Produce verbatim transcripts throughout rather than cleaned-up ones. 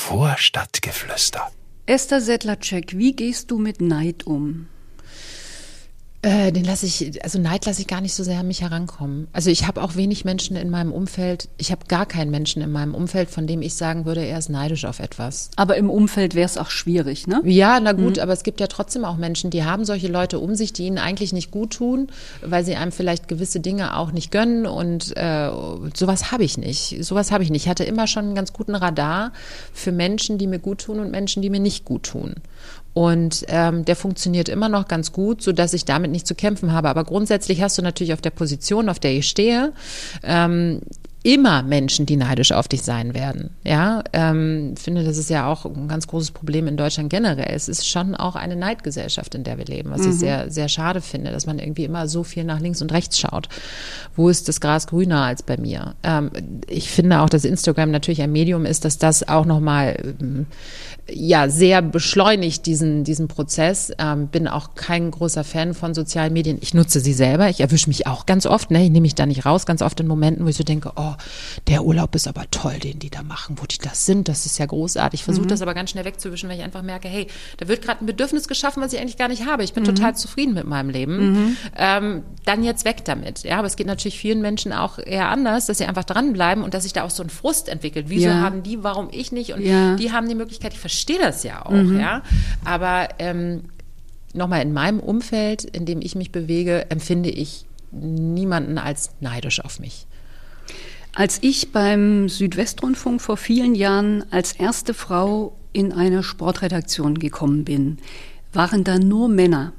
Vorstadtgeflüster. Esther Sedlacek, wie gehst du mit Neid um? Äh, den lasse ich, also Neid lasse ich gar nicht so sehr an mich herankommen. Also ich habe auch wenig Menschen in meinem Umfeld, ich habe gar keinen Menschen in meinem Umfeld, von dem ich sagen würde, er ist neidisch auf etwas. Aber im Umfeld wäre es auch schwierig, ne? Ja, na gut, mhm. aber es gibt ja trotzdem auch Menschen, die haben solche Leute um sich, die ihnen eigentlich nicht gut tun, weil sie einem vielleicht gewisse Dinge auch nicht gönnen und äh, sowas habe ich nicht. Sowas habe ich nicht. Ich hatte immer schon einen ganz guten Radar für Menschen, die mir gut tun und Menschen, die mir nicht gut tun. Und ähm, der funktioniert immer noch ganz gut, so dass ich damit nicht zu kämpfen habe. Aber grundsätzlich hast du natürlich auf der Position, auf der ich stehe, ähm, immer Menschen, die neidisch auf dich sein werden. Ja, ähm, finde, das ist ja auch ein ganz großes Problem in Deutschland generell. Es ist schon auch eine Neidgesellschaft, in der wir leben, was mhm. ich sehr, sehr schade finde, dass man irgendwie immer so viel nach links und rechts schaut. Wo ist das Gras grüner als bei mir? Ähm, ich finde auch, dass Instagram natürlich ein Medium ist, dass das auch nochmal ähm, ja, sehr beschleunigt diesen, diesen Prozess. Ähm, bin auch kein großer Fan von sozialen Medien. Ich nutze sie selber. Ich erwische mich auch ganz oft, ne? Ich nehme mich da nicht raus, ganz oft in Momenten, wo ich so denke, oh, der Urlaub ist aber toll, den die da machen, wo die das sind. Das ist ja großartig. Ich versuche mhm. das aber ganz schnell wegzuwischen, weil ich einfach merke, hey, da wird gerade ein Bedürfnis geschaffen, was ich eigentlich gar nicht habe. Ich bin mhm. total zufrieden mit meinem Leben. Mhm. Ähm, dann jetzt weg damit. Ja, aber es geht natürlich vielen Menschen auch eher anders, dass sie einfach dranbleiben und dass sich da auch so ein Frust entwickelt. Wieso ja. haben die, warum ich nicht? Und ja. die haben die Möglichkeit, ich verstehe das ja auch, mhm. ja. Aber ähm, nochmal, in meinem Umfeld, in dem ich mich bewege, empfinde ich niemanden als neidisch auf mich. Als ich beim Südwestrundfunk vor vielen Jahren als erste Frau in eine Sportredaktion gekommen bin, waren da nur Männer.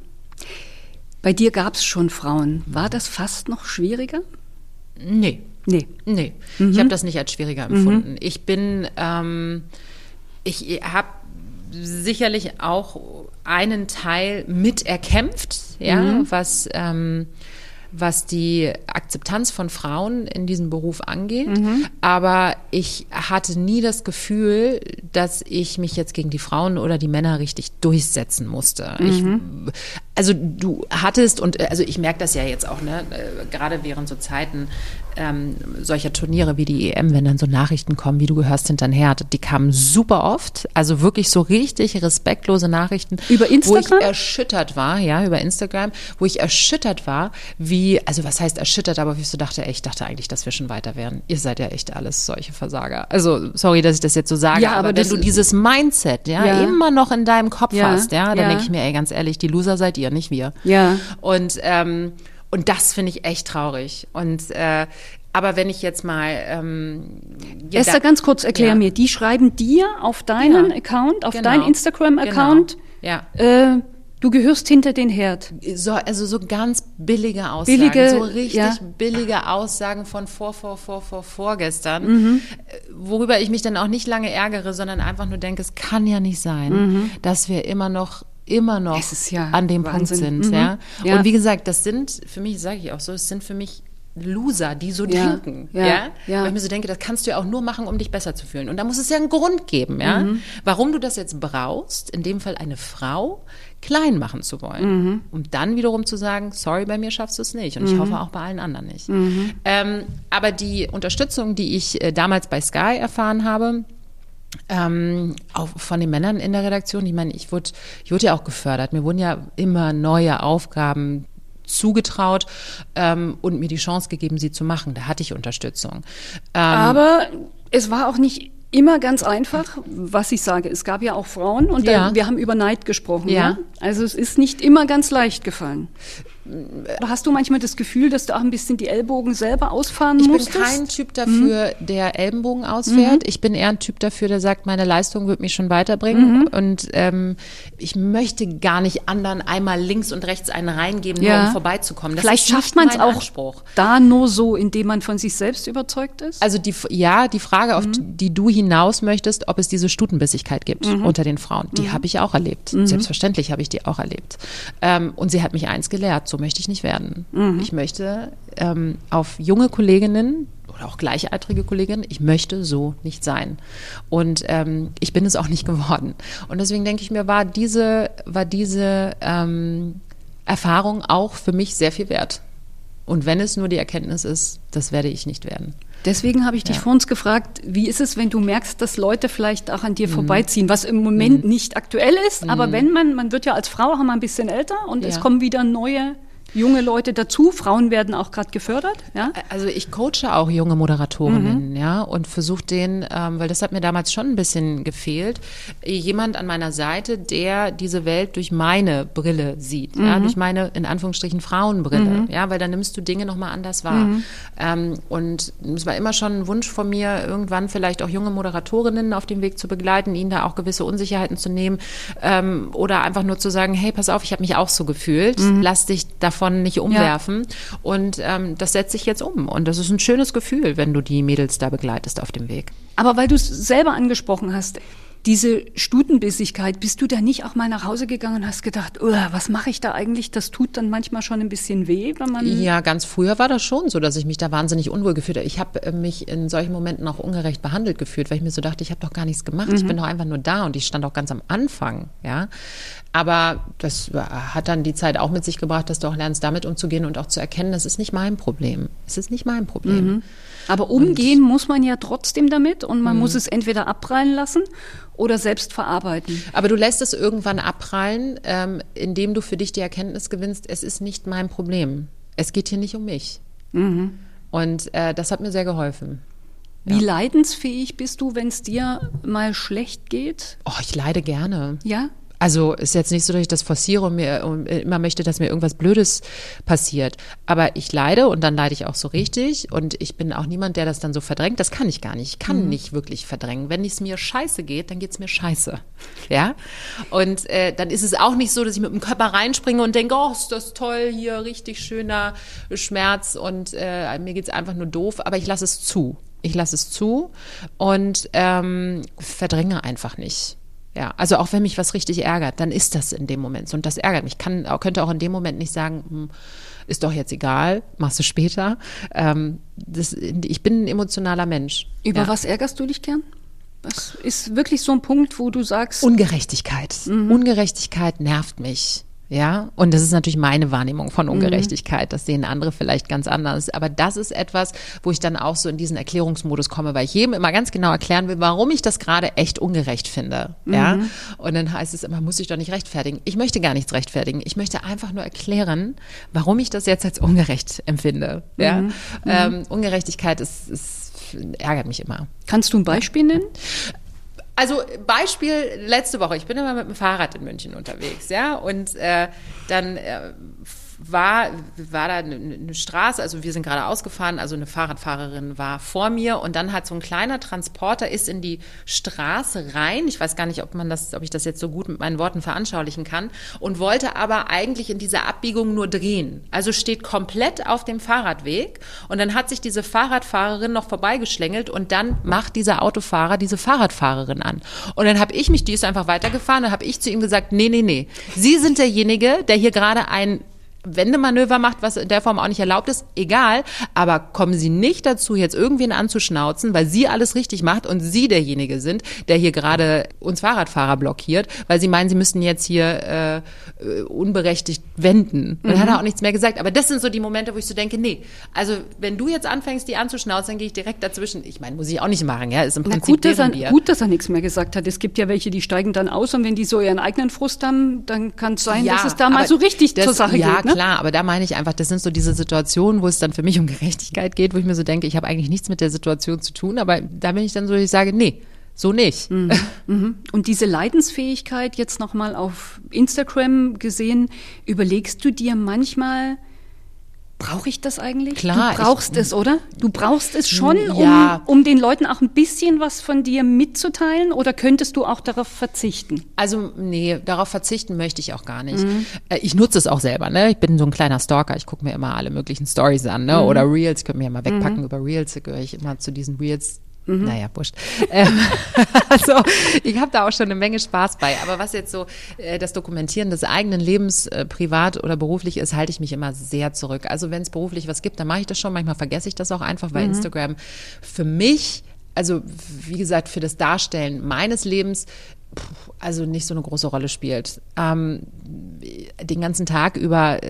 Bei dir gab es schon Frauen. War das fast noch schwieriger? Nee. Nee. Nee. Mhm. Ich habe das nicht als schwieriger empfunden. Mhm. Ich bin, ähm, ich habe sicherlich auch einen Teil mit erkämpft, ja, mhm. was, ähm, was die Akzeptanz von Frauen in diesem Beruf angeht. Mhm. Aber ich hatte nie das Gefühl, dass ich mich jetzt gegen die Frauen oder die Männer richtig durchsetzen musste. Mhm. Ich, also du hattest, und also ich merke das ja jetzt auch, ne, gerade während so Zeiten ähm, solcher Turniere wie die E M, wenn dann so Nachrichten kommen, wie du gehörst hinter den Herd, die kamen super oft, also wirklich so richtig respektlose Nachrichten. Über Instagram? Wo ich erschüttert war, ja, über Instagram, wo ich erschüttert war, wie, also was heißt erschüttert, aber wie ich so dachte, ey, ich dachte eigentlich, dass wir schon weiter wären. Ihr seid ja echt alles solche Versager. Also, sorry, dass ich das jetzt so sage, ja, aber, aber wenn du dieses Mindset, ja, ja, immer noch in deinem Kopf ja, hast, ja, dann ja. denke ich mir, ey, ganz ehrlich, die Loser seid ihr, nicht wir. Ja. Und, ähm, und das finde ich echt traurig. Und, äh, aber wenn ich jetzt mal... Ähm, ja, Esther, da, ganz kurz, erklär ja. mir, die schreiben dir auf deinen ja. Account, auf genau. deinen Instagram-Account, genau. ja. äh, du gehörst hinter den Herd. So, also so ganz billige Aussagen, billige, so richtig ja. billige Aussagen von vor, vor, vor, vor, vorgestern, mhm. worüber ich mich dann auch nicht lange ärgere, sondern einfach nur denke, es kann ja nicht sein, mhm. dass wir immer noch immer noch ja an dem Wahnsinn. Punkt sind. Mhm. Ja? Ja. Und wie gesagt, das sind, für mich sage ich auch so, es sind für mich Loser, die so ja. denken. Ja. Ja? Ja. Weil ich mir so denke, das kannst du ja auch nur machen, um dich besser zu fühlen. Und da muss es ja einen Grund geben, ja, mhm. warum du das jetzt brauchst, in dem Fall eine Frau klein machen zu wollen. Mhm. Um dann wiederum zu sagen, sorry, bei mir schaffst du es nicht. Und mhm. ich hoffe auch bei allen anderen nicht. Mhm. Ähm, aber die Unterstützung, die ich äh, damals bei Sky erfahren habe, Ähm, auch von den Männern in der Redaktion, ich meine, ich wurde, ich wurde ja auch gefördert. Mir wurden ja immer neue Aufgaben zugetraut ähm, und mir die Chance gegeben, sie zu machen. Da hatte ich Unterstützung. Ähm, Aber es war auch nicht immer ganz einfach, was ich sage. Es gab ja auch Frauen und ja. da, wir haben über Neid gesprochen. Ja. Ja? Also es ist nicht immer ganz leicht gefallen. Oder hast du manchmal das Gefühl, dass du auch ein bisschen die Ellbogen selber ausfahren ich musstest? Ich bin kein Typ dafür, mhm. der Ellbogen ausfährt. Mhm. Ich bin eher ein Typ dafür, der sagt, meine Leistung wird mich schon weiterbringen. Mhm. Und ähm, ich möchte gar nicht anderen einmal links und rechts einen reingeben, ja. nur um vorbeizukommen. Das Vielleicht ist schafft man es auch Anspruch. da nur so, indem man von sich selbst überzeugt ist? Also die, ja, die Frage, auf mhm. die du hinaus möchtest, ob es diese Stutenbissigkeit gibt mhm. unter den Frauen, die mhm. habe ich auch erlebt. Mhm. Selbstverständlich habe ich die auch erlebt. Ähm, und sie hat mich eins gelehrt, so möchte ich nicht werden. Mhm. Ich möchte ähm, auf junge Kolleginnen oder auch gleichaltrige Kolleginnen, ich möchte so nicht sein. Und ähm, ich bin es auch nicht geworden. Und deswegen denke ich mir, war diese, war diese ähm, Erfahrung auch für mich sehr viel wert. Und wenn es nur die Erkenntnis ist, das werde ich nicht werden. Deswegen habe ich dich Ja. vorhin gefragt, wie ist es, wenn du merkst, dass Leute vielleicht auch an dir mhm. vorbeiziehen, was im Moment mhm. nicht aktuell ist, mhm. aber wenn man, man wird ja als Frau auch mal ein bisschen älter und ja. es kommen wieder neue junge Leute dazu, Frauen werden auch gerade gefördert, ja? Also ich coache auch junge Moderatorinnen, mhm. ja, und versuche denen, ähm, weil das hat mir damals schon ein bisschen gefehlt, jemand an meiner Seite, der diese Welt durch meine Brille sieht, mhm. ja, durch meine, in Anführungsstrichen, Frauenbrille, mhm. ja, weil dann nimmst du Dinge nochmal anders wahr. Mhm. Ähm, und es war immer schon ein Wunsch von mir, irgendwann vielleicht auch junge Moderatorinnen auf dem Weg zu begleiten, ihnen da auch gewisse Unsicherheiten zu nehmen, ähm, oder einfach nur zu sagen, hey, pass auf, ich habe mich auch so gefühlt, mhm. lass dich davon nicht umwerfen. Ja. Und ähm, das setze ich jetzt um. Und das ist ein schönes Gefühl, wenn du die Mädels da begleitest auf dem Weg. Aber weil du es selber angesprochen hast, diese Stutenbissigkeit, bist du da nicht auch mal nach Hause gegangen und hast gedacht, oh, was mache ich da eigentlich? Das tut dann manchmal schon ein bisschen weh, wenn man... Ja, ganz früher war das schon so, dass ich mich da wahnsinnig unwohl gefühlt habe. Ich habe mich in solchen Momenten auch ungerecht behandelt gefühlt, weil ich mir so dachte, ich habe doch gar nichts gemacht. Mhm. Ich bin doch einfach nur da und ich stand auch ganz am Anfang, ja. Aber das hat dann die Zeit auch mit sich gebracht, dass du auch lernst, damit umzugehen und auch zu erkennen, das ist nicht mein Problem. Es ist nicht mein Problem. Mhm. Aber umgehen und, muss man ja trotzdem damit und man mh. muss es entweder abprallen lassen oder selbst verarbeiten. Aber du lässt es irgendwann abprallen, ähm, indem du für dich die Erkenntnis gewinnst, es ist nicht mein Problem. Es geht hier nicht um mich. Mhm. Und äh, das hat mir sehr geholfen. Wie ja. leidensfähig bist du, wenn es dir mal schlecht geht? Oh, ich leide gerne. Ja? Also ist jetzt nicht so, dass ich das forciere und mir und immer möchte, dass mir irgendwas Blödes passiert. Aber ich leide und dann leide ich auch so richtig. Und ich bin auch niemand, der das dann so verdrängt. Das kann ich gar nicht. Ich kann mhm. nicht wirklich verdrängen. Wenn es mir scheiße geht, dann geht es mir scheiße. Ja? Und äh, dann ist es auch nicht so, dass ich mit dem Körper reinspringe und denke, oh, ist das toll, hier richtig schöner Schmerz und äh, mir geht's einfach nur doof. Aber ich lasse es zu. Ich lasse es zu und ähm, verdränge einfach nicht. Ja, also auch wenn mich was richtig ärgert, dann ist das in dem Moment so und das ärgert mich. Ich kann, könnte auch in dem Moment nicht sagen, hm, ist doch jetzt egal, machst du später. Ähm, das, ich bin ein emotionaler Mensch. Über ja. was ärgerst du dich gern? Was ist wirklich so ein Punkt, wo du sagst... Ungerechtigkeit. Mhm. Ungerechtigkeit nervt mich. Ja, und das ist natürlich meine Wahrnehmung von Ungerechtigkeit. Das sehen andere vielleicht ganz anders. Aber das ist etwas, wo ich dann auch so in diesen Erklärungsmodus komme, weil ich jedem immer ganz genau erklären will, warum ich das gerade echt ungerecht finde. Ja, mhm. und dann heißt es immer, muss ich doch nicht rechtfertigen. Ich möchte gar nichts rechtfertigen. Ich möchte einfach nur erklären, warum ich das jetzt als ungerecht empfinde. Ja, mhm. ähm, Ungerechtigkeit ist, ist, ärgert mich immer. Kannst du ein Beispiel nennen? Also Beispiel letzte Woche, ich bin immer mit dem Fahrrad in München unterwegs, ja, und äh, dann äh, war, war da eine, eine Straße, also wir sind gerade ausgefahren, also eine Fahrradfahrerin war vor mir und dann hat so ein kleiner Transporter ist in die Straße rein, ich weiß gar nicht, ob man das, ob ich das jetzt so gut mit meinen Worten veranschaulichen kann, und wollte aber eigentlich in dieser Abbiegung nur drehen, also steht komplett auf dem Fahrradweg und dann hat sich diese Fahrradfahrerin noch vorbeigeschlängelt und dann macht dieser Autofahrer diese Fahrradfahrerin an und dann habe ich mich, die ist einfach weitergefahren, dann habe ich zu ihm gesagt, nee, nee, nee, Sie sind derjenige, der hier gerade ein Wendemanöver macht, was in der Form auch nicht erlaubt ist, egal, aber kommen Sie nicht dazu, jetzt irgendwen anzuschnauzen, weil Sie alles richtig macht und Sie derjenige sind, der hier gerade uns Fahrradfahrer blockiert, weil Sie meinen, Sie müssten jetzt hier äh, unberechtigt wenden. Und dann mhm. hat er auch nichts mehr gesagt. Aber das sind so die Momente, wo ich so denke, nee, also wenn du jetzt anfängst, die anzuschnauzen, dann gehe ich direkt dazwischen. Ich meine, muss ich auch nicht machen, ja, ist im Prinzip Na gut, dass er, Bier. gut, dass er nichts mehr gesagt hat. Es gibt ja welche, die steigen dann aus und wenn die so ihren eigenen Frust haben, dann kann es sein, ja, dass es da mal so richtig das, zur Sache ja, geht. Ne? Klar, aber da meine ich einfach, das sind so diese Situationen, wo es dann für mich um Gerechtigkeit geht, wo ich mir so denke, ich habe eigentlich nichts mit der Situation zu tun, aber da bin ich dann so, ich sage, nee, so nicht. Mhm. Mhm. Und diese Leidensfähigkeit jetzt nochmal auf Instagram gesehen, überlegst du dir manchmal, brauche ich das eigentlich? Klar. Du brauchst ich, es, oder? Du brauchst es schon, ja. um, um den Leuten auch ein bisschen was von dir mitzuteilen? Oder könntest du auch darauf verzichten? Also nee, darauf verzichten möchte ich auch gar nicht. Mhm. Ich nutze es auch selber. Ne? Ich bin so ein kleiner Stalker. Ich gucke mir immer alle möglichen Stories an. Ne? Mhm. Oder Reels. Ich könnte mir ja mal wegpacken mhm. über Reels. Da gehöre ich immer zu diesen Reels. Mhm. Naja, wurscht. ähm, also ich habe da auch schon eine Menge Spaß bei. Aber was jetzt so äh, das Dokumentieren des eigenen Lebens, äh, privat oder beruflich ist, halte ich mich immer sehr zurück. Also wenn es beruflich was gibt, dann mache ich das schon. Manchmal vergesse ich das auch einfach, weil mhm. Instagram für mich, also wie gesagt, für das Darstellen meines Lebens also nicht so eine große Rolle spielt. Ähm, den ganzen Tag über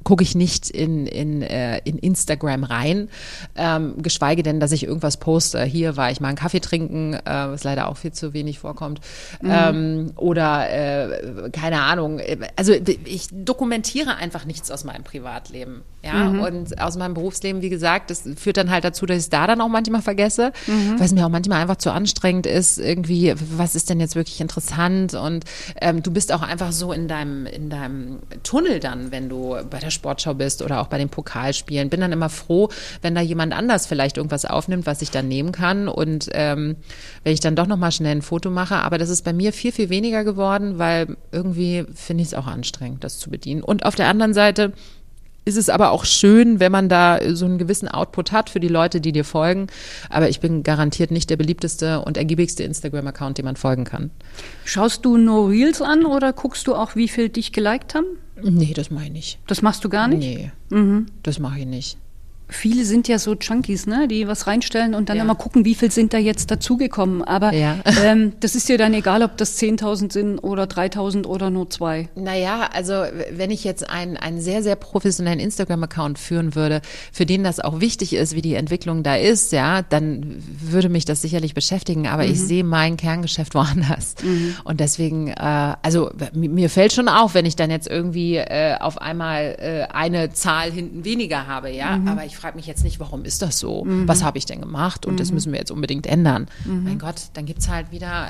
gucke ich nicht in, in, äh, in Instagram rein, ähm, geschweige denn, dass ich irgendwas poste. Hier war ich mal einen Kaffee trinken, äh, was leider auch viel zu wenig vorkommt. Mhm. Ähm, oder, äh, keine Ahnung. Also ich dokumentiere einfach nichts aus meinem Privatleben. Ja, mhm. und aus meinem Berufsleben, wie gesagt, das führt dann halt dazu, dass ich es da dann auch manchmal vergesse, mhm. weil es mir auch manchmal einfach zu anstrengend ist, irgendwie, was ist denn jetzt wirklich interessant? Und ähm, du bist auch einfach so in deinem, in deinem Tunnel dann, wenn du bei der Sportschau bist oder auch bei den Pokalspielen. Bin dann immer froh, wenn da jemand anders vielleicht irgendwas aufnimmt, was ich dann nehmen kann. Und ähm, wenn ich dann doch nochmal schnell ein Foto mache. Aber das ist bei mir viel, viel weniger geworden, weil irgendwie finde ich es auch anstrengend, das zu bedienen. Und auf der anderen Seite ist es aber auch schön, wenn man da so einen gewissen Output hat für die Leute, die dir folgen. Aber ich bin garantiert nicht der beliebteste und ergiebigste Instagram-Account, dem man folgen kann. Schaust du nur Reels an oder guckst du auch, wie viel dich geliked haben? Nee, das mache ich nicht. Das machst du gar nicht? Nee, mhm. das mache ich nicht. Viele sind ja so Junkies, ne, die was reinstellen und dann ja. immer gucken, wie viel sind da jetzt dazugekommen. Aber ja. ähm, das ist dir dann egal, ob das zehntausend sind oder dreitausend oder nur zwei. Naja, also wenn ich jetzt einen, einen sehr, sehr professionellen Instagram-Account führen würde, für den das auch wichtig ist, wie die Entwicklung da ist, ja, dann würde mich das sicherlich beschäftigen. Aber mhm. ich sehe mein Kerngeschäft woanders. Mhm. Und deswegen, äh, also mir fällt schon auf, wenn ich dann jetzt irgendwie äh, auf einmal äh, eine Zahl hinten weniger habe, ja, mhm. aber ich frage mich jetzt nicht, warum ist das so? Mhm. Was habe ich denn gemacht? Und mhm. das müssen wir jetzt unbedingt ändern. Mhm. Mein Gott, dann gibt es halt wieder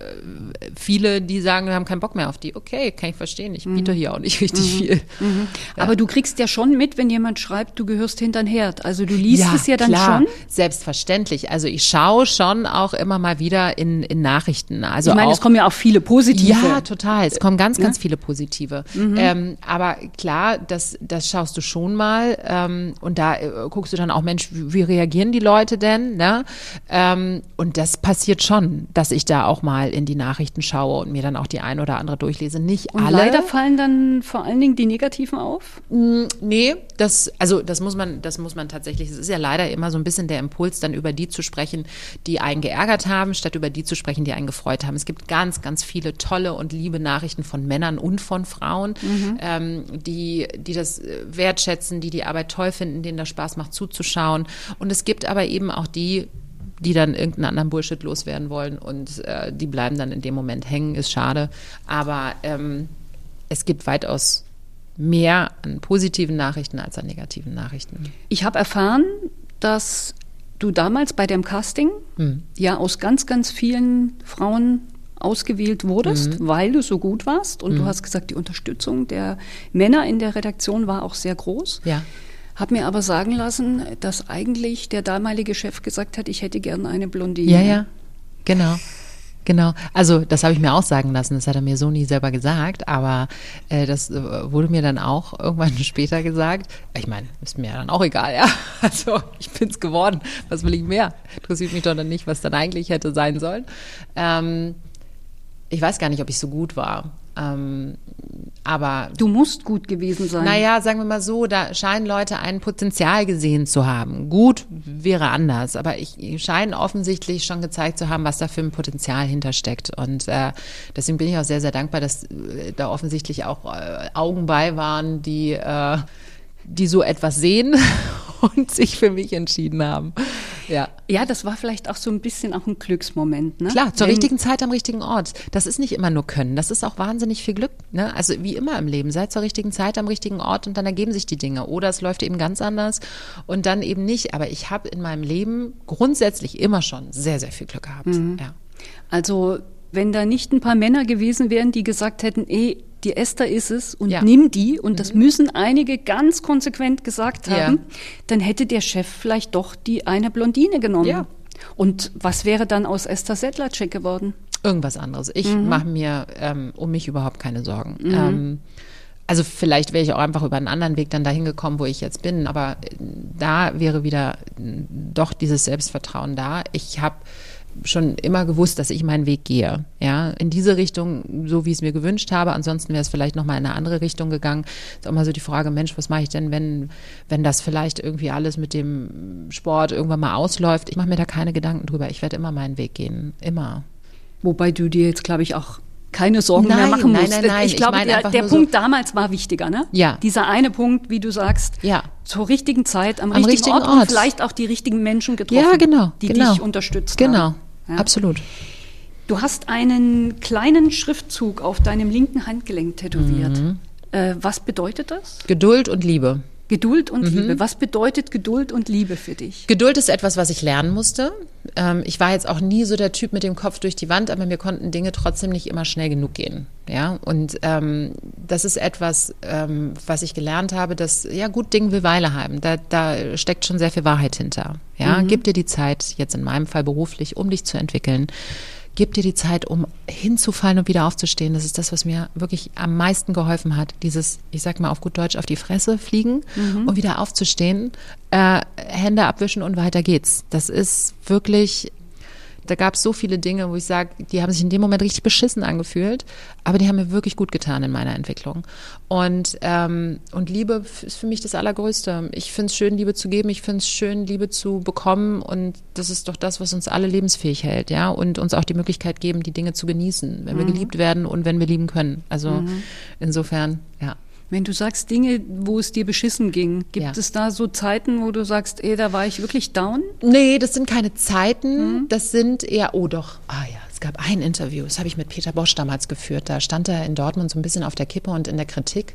äh, viele, die sagen, wir haben keinen Bock mehr auf die. Okay, kann ich verstehen. Ich biete mhm. hier auch nicht richtig mhm. viel. Mhm. Ja. Aber du kriegst ja schon mit, wenn jemand schreibt, du gehörst hinter den Herd. Also du liest ja, es ja dann klar. schon. Selbstverständlich. Also ich schaue schon auch immer mal wieder in, in Nachrichten. Also ich meine, auch, es kommen ja auch viele positive. Ja, total. Es kommen ganz, ganz ja? viele positive. Mhm. Ähm, aber klar, das, das schaust du schon mal. Ähm, und da äh, guckst du dann auch, Mensch, wie, wie reagieren die Leute denn? Ne? Ähm, und das passiert schon, dass ich da auch mal in die Nachrichten schaue und mir dann auch die ein oder andere durchlese. Nicht und alle. Leider fallen dann vor allen Dingen die Negativen auf? Mm, nee, das, also das muss man, das muss man tatsächlich, es ist ja leider immer so ein bisschen der Impuls, dann über die zu sprechen, die einen geärgert haben, statt über die zu sprechen, die einen gefreut haben. Es gibt ganz, ganz viele tolle und liebe Nachrichten von Männern und von Frauen, mhm. ähm, die, die das wertschätzen, die die Arbeit toll finden, denen das Spaß macht zuzuschauen. Und es gibt aber eben auch die, die dann irgendeinen anderen Bullshit loswerden wollen und äh, die bleiben dann in dem Moment hängen, ist schade. Aber ähm, es gibt weitaus mehr an positiven Nachrichten als an negativen Nachrichten. Ich habe erfahren, dass du damals bei dem Casting hm. ja aus ganz, ganz vielen Frauen ausgewählt wurdest, mhm. weil du so gut warst. Und mhm. du hast gesagt, die Unterstützung der Männer in der Redaktion war auch sehr groß. Ja. Hab mir aber sagen lassen, dass eigentlich der damalige Chef gesagt hat, ich hätte gerne eine Blondine. Ja, ja, genau. Genau, also das habe ich mir auch sagen lassen, das hat er mir so nie selber gesagt, aber äh, das äh, wurde mir dann auch irgendwann später gesagt. Ich meine, ist mir dann auch egal, ja. Also ich bin's geworden, was will ich mehr? Interessiert mich doch dann nicht, was dann eigentlich hätte sein sollen. Ähm, ich weiß gar nicht, ob ich so gut war. Ähm, aber du musst gut gewesen sein. Naja, sagen wir mal so, da scheinen Leute ein Potenzial gesehen zu haben. Gut wäre anders, aber ich, ich scheine offensichtlich schon gezeigt zu haben, was da für ein Potenzial hintersteckt. Und äh, deswegen bin ich auch sehr, sehr dankbar, dass äh, da offensichtlich auch äh, Augen bei waren, die, äh, die so etwas sehen und sich für mich entschieden haben. Ja. Ja, das war vielleicht auch so ein bisschen auch ein Glücksmoment, ne? Klar, zur Wenn, richtigen Zeit am richtigen Ort. Das ist nicht immer nur Können, das ist auch wahnsinnig viel Glück, ne? Also wie immer im Leben, sei zur richtigen Zeit am richtigen Ort und dann ergeben sich die Dinge. Oder es läuft eben ganz anders und dann eben nicht. Aber ich habe in meinem Leben grundsätzlich immer schon sehr, sehr viel Glück gehabt. Mhm. Ja. Also wenn da nicht ein paar Männer gewesen wären, die gesagt hätten, ey, die Esther ist es und ja. nimm die, und mhm. das müssen einige ganz konsequent gesagt haben, ja. dann hätte der Chef vielleicht doch die eine Blondine genommen. Ja. Und was wäre dann aus Esther Sedlacek geworden? Irgendwas anderes. Ich mhm. mache mir ähm, um mich überhaupt keine Sorgen. Mhm. Ähm, also vielleicht wäre ich auch einfach über einen anderen Weg dann dahin gekommen, wo ich jetzt bin, aber da wäre wieder doch dieses Selbstvertrauen da. Ich habe schon immer gewusst, dass ich meinen Weg gehe, ja, in diese Richtung, so wie ich es mir gewünscht habe. Ansonsten wäre es vielleicht nochmal in eine andere Richtung gegangen. Ist auch mal so die Frage, Mensch, was mache ich denn, wenn, wenn das vielleicht irgendwie alles mit dem Sport irgendwann mal ausläuft? Ich mache mir da keine Gedanken drüber. Ich werde immer meinen Weg gehen, immer. Wobei du dir jetzt, glaube ich, auch keine Sorgen nein, mehr machen nein, musst. Nein, nein, nein. Ich glaube, ich der, der so Punkt damals war wichtiger, ne? Ja. Dieser eine Punkt, wie du sagst, ja. zur richtigen Zeit, am, am richtigen, richtigen Ort, Ort und vielleicht auch die richtigen Menschen getroffen, ja, genau, die genau. dich unterstützt genau. haben. Genau, ja. absolut. Du hast einen kleinen Schriftzug auf deinem linken Handgelenk tätowiert. Mhm. Äh, was bedeutet das? Geduld und Liebe. Geduld und mhm. Liebe. Was bedeutet Geduld und Liebe für dich? Geduld ist etwas, was ich lernen musste. Ähm, ich war jetzt auch nie so der Typ mit dem Kopf durch die Wand, aber mir konnten Dinge trotzdem nicht immer schnell genug gehen. Ja, und ähm, das ist etwas, ähm, was ich gelernt habe, dass, ja gut, Ding will Weile haben. Da, da steckt schon sehr viel Wahrheit hinter. Ja, mhm. Gib dir die Zeit, jetzt in meinem Fall beruflich, um dich zu entwickeln. Gib dir die Zeit, um hinzufallen und wieder aufzustehen. Das ist das, was mir wirklich am meisten geholfen hat. Dieses, ich sag mal auf gut Deutsch, auf die Fresse fliegen mhm. und wieder aufzustehen, äh, Hände abwischen und weiter geht's. Das ist wirklich, da gab es so viele Dinge, wo ich sage, die haben sich in dem Moment richtig beschissen angefühlt, aber die haben mir wirklich gut getan in meiner Entwicklung. Und, ähm, und Liebe ist für mich das Allergrößte. Ich finde es schön, Liebe zu geben. Ich finde es schön, Liebe zu bekommen. Und das ist doch das, was uns alle lebensfähig hält, ja. Und uns auch die Möglichkeit geben, die Dinge zu genießen, wenn mhm. wir geliebt werden und wenn wir lieben können. Also mhm. insofern, ja. Wenn du sagst Dinge, wo es dir beschissen ging, gibt ja. es da so Zeiten, wo du sagst, ey, da war ich wirklich down? Nee, das sind keine Zeiten, mhm. das sind eher, oh doch, ah ja, es gab ein Interview, das habe ich mit Peter Bosch damals geführt, da stand er in Dortmund so ein bisschen auf der Kippe und in der Kritik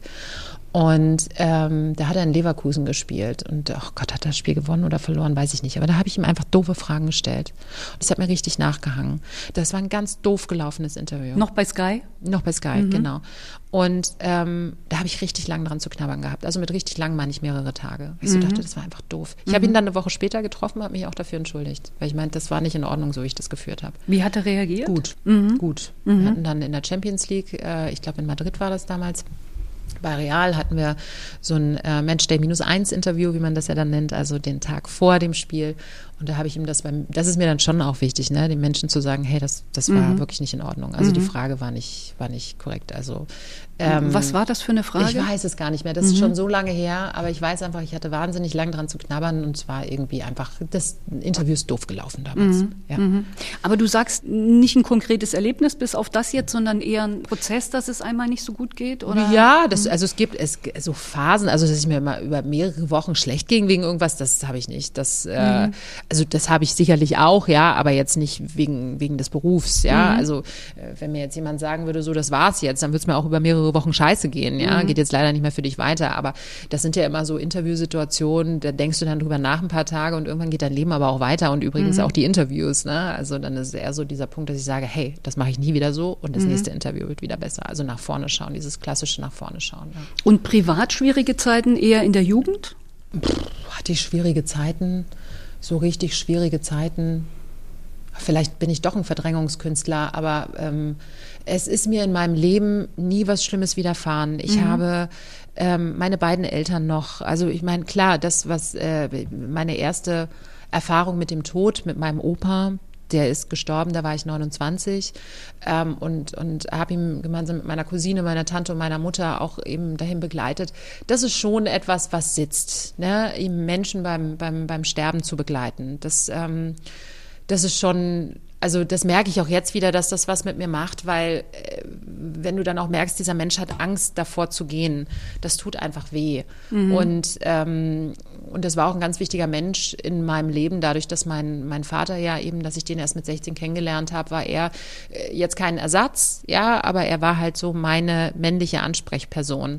und ähm, da hat er in Leverkusen gespielt und, oh Gott, hat er das Spiel gewonnen oder verloren, weiß ich nicht, aber da habe ich ihm einfach doofe Fragen gestellt und das hat mir richtig nachgehangen. Das war ein ganz doof gelaufenes Interview. Noch bei Sky? Noch bei Sky, mhm. genau. Und ähm, da habe ich richtig lang dran zu knabbern gehabt. Also mit richtig lang meine ich mehrere Tage. Ich so mhm. dachte, das war einfach doof. Ich mhm. habe ihn dann eine Woche später getroffen, habe mich auch dafür entschuldigt. Weil ich meinte, das war nicht in Ordnung, so wie ich das geführt habe. Wie hat er reagiert? Gut, mhm. gut. Mhm. Wir hatten dann in der Champions League, äh, ich glaube in Madrid war das damals, bei Real hatten wir so ein äh, Matchday minus eins Interview, wie man das ja dann nennt, also den Tag vor dem Spiel. Und da habe ich ihm das beim, das ist mir dann schon auch wichtig, ne, den Menschen zu sagen, hey, das, das war mhm. wirklich nicht in Ordnung. Also mhm. die Frage war nicht, war nicht korrekt. Also ähm, was war das für eine Frage? Ich weiß es gar nicht mehr. Das mhm. ist schon so lange her, aber ich weiß einfach, ich hatte wahnsinnig lang dran zu knabbern und es war irgendwie einfach, das Interview ist doof gelaufen damals. Mhm. Ja. Mhm. Aber du sagst nicht ein konkretes Erlebnis bis auf das jetzt, sondern eher ein Prozess, dass es einmal nicht so gut geht, oder? Ja, das, also es gibt es so Phasen, also dass es mir mal über mehrere Wochen schlecht ging wegen irgendwas, das habe ich nicht. Das, mhm. äh, also das habe ich sicherlich auch, ja, aber jetzt nicht wegen, wegen des Berufs, ja. Mhm. Also äh, wenn mir jetzt jemand sagen würde, so das war's jetzt, dann würde es mir auch über mehrere Wochen scheiße gehen, ja. Mhm. Geht jetzt leider nicht mehr für dich weiter, aber das sind ja immer so Interviewsituationen, da denkst du dann drüber nach ein paar Tage und irgendwann geht dein Leben aber auch weiter und übrigens mhm. auch die Interviews, ne. Also dann ist es eher so dieser Punkt, dass ich sage, hey, das mache ich nie wieder so und das mhm. nächste Interview wird wieder besser. Also nach vorne schauen, dieses klassische nach vorne schauen. Ja. Und privat schwierige Zeiten eher in der Jugend? Puh, hatte ich schwierige Zeiten, so richtig schwierige Zeiten. Vielleicht bin ich doch ein Verdrängungskünstler, aber ähm, es ist mir in meinem Leben nie was Schlimmes widerfahren. Ich mhm. habe ähm, meine beiden Eltern noch, also ich meine, klar, das, was äh, meine erste Erfahrung mit dem Tod, mit meinem Opa, der ist gestorben, da war ich neunundzwanzig ähm, und, und habe ihn gemeinsam mit meiner Cousine, meiner Tante und meiner Mutter auch eben dahin begleitet. Das ist schon etwas, was sitzt, ne? Eben Menschen beim, beim, beim Sterben zu begleiten. Das, ähm, das ist schon, also das merke ich auch jetzt wieder, dass das was mit mir macht, weil äh, wenn du dann auch merkst, dieser Mensch hat Angst davor zu gehen, das tut einfach weh. Mhm. Und, ähm, und das war auch ein ganz wichtiger Mensch in meinem Leben, dadurch, dass mein, mein Vater ja eben, dass ich den erst mit sechzehn kennengelernt habe, war er äh, jetzt kein Ersatz, ja, aber er war halt so meine männliche Ansprechperson.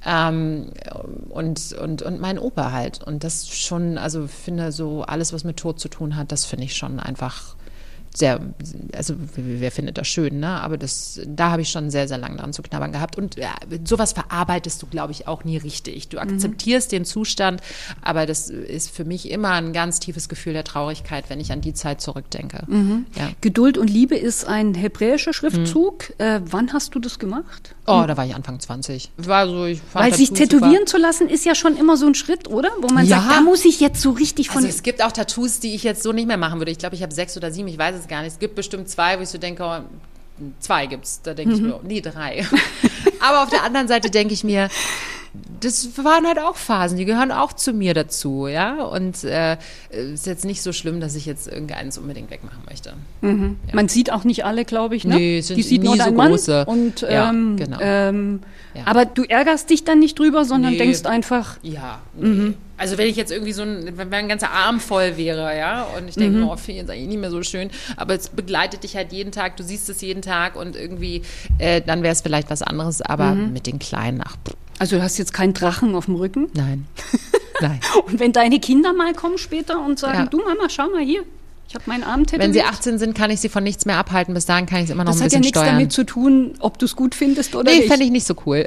Ähm, und, und, und mein Opa halt. Und das schon, also finde so alles, was mit Tod zu tun hat, das finde ich schon einfach sehr, also wer findet das schön, ne? Aber das, da habe ich schon sehr, sehr lange dran zu knabbern gehabt. Und ja, sowas verarbeitest du, glaube ich, auch nie richtig. Du akzeptierst mhm. den Zustand, aber das ist für mich immer ein ganz tiefes Gefühl der Traurigkeit, wenn ich an die Zeit zurückdenke. Mhm. Ja. Geduld und Liebe ist ein hebräischer Schriftzug. Mhm. Äh, wann hast du das gemacht? Oh, da war ich Anfang zwanzig. War so, ich fand Weil sich tätowieren zu lassen, ist ja schon immer so ein Schritt, oder? Wo man ja. sagt, da muss ich jetzt so richtig von... Also es gibt auch Tattoos, die ich jetzt so nicht mehr machen würde. Ich glaube, ich habe sechs oder sieben, ich weiß es gar nicht. Es gibt bestimmt zwei, wo ich so denke, oh, zwei gibt's. Da denke mhm. ich mir, nee, drei. Aber auf der anderen Seite denke ich mir, das waren halt auch Phasen, die gehören auch zu mir dazu, ja. Und äh, ist jetzt nicht so schlimm, dass ich jetzt irgendeins unbedingt wegmachen möchte. Mhm. Ja. Man sieht auch nicht alle, glaube ich, ne? Nee, sind die sieht nie nur so dein Mann große. Und, ja, ähm, genau. Ähm, ja. Aber du ärgerst dich dann nicht drüber, sondern nee. denkst einfach... Ja, nee. Mhm. Also wenn ich jetzt irgendwie so ein, wenn mein ganzer Arm voll wäre, ja, und ich denke, mhm. oh, finde ich jetzt eigentlich nicht mehr so schön, aber es begleitet dich halt jeden Tag, du siehst es jeden Tag und irgendwie, äh, dann wäre es vielleicht was anderes, aber mhm. mit den Kleinen, ach. Also du hast jetzt keinen Drachen auf dem Rücken? Nein, nein. Und wenn deine Kinder mal kommen später und sagen, ja. du Mama, schau mal hier, ich habe meinen Arm tätowiert. Wenn sie achtzehn sind, kann ich sie von nichts mehr abhalten, bis dahin kann ich es immer noch das ein bisschen steuern. Das hat ja nichts damit zu tun, ob du es gut findest oder nee, nicht. Nee, fände ich nicht so cool.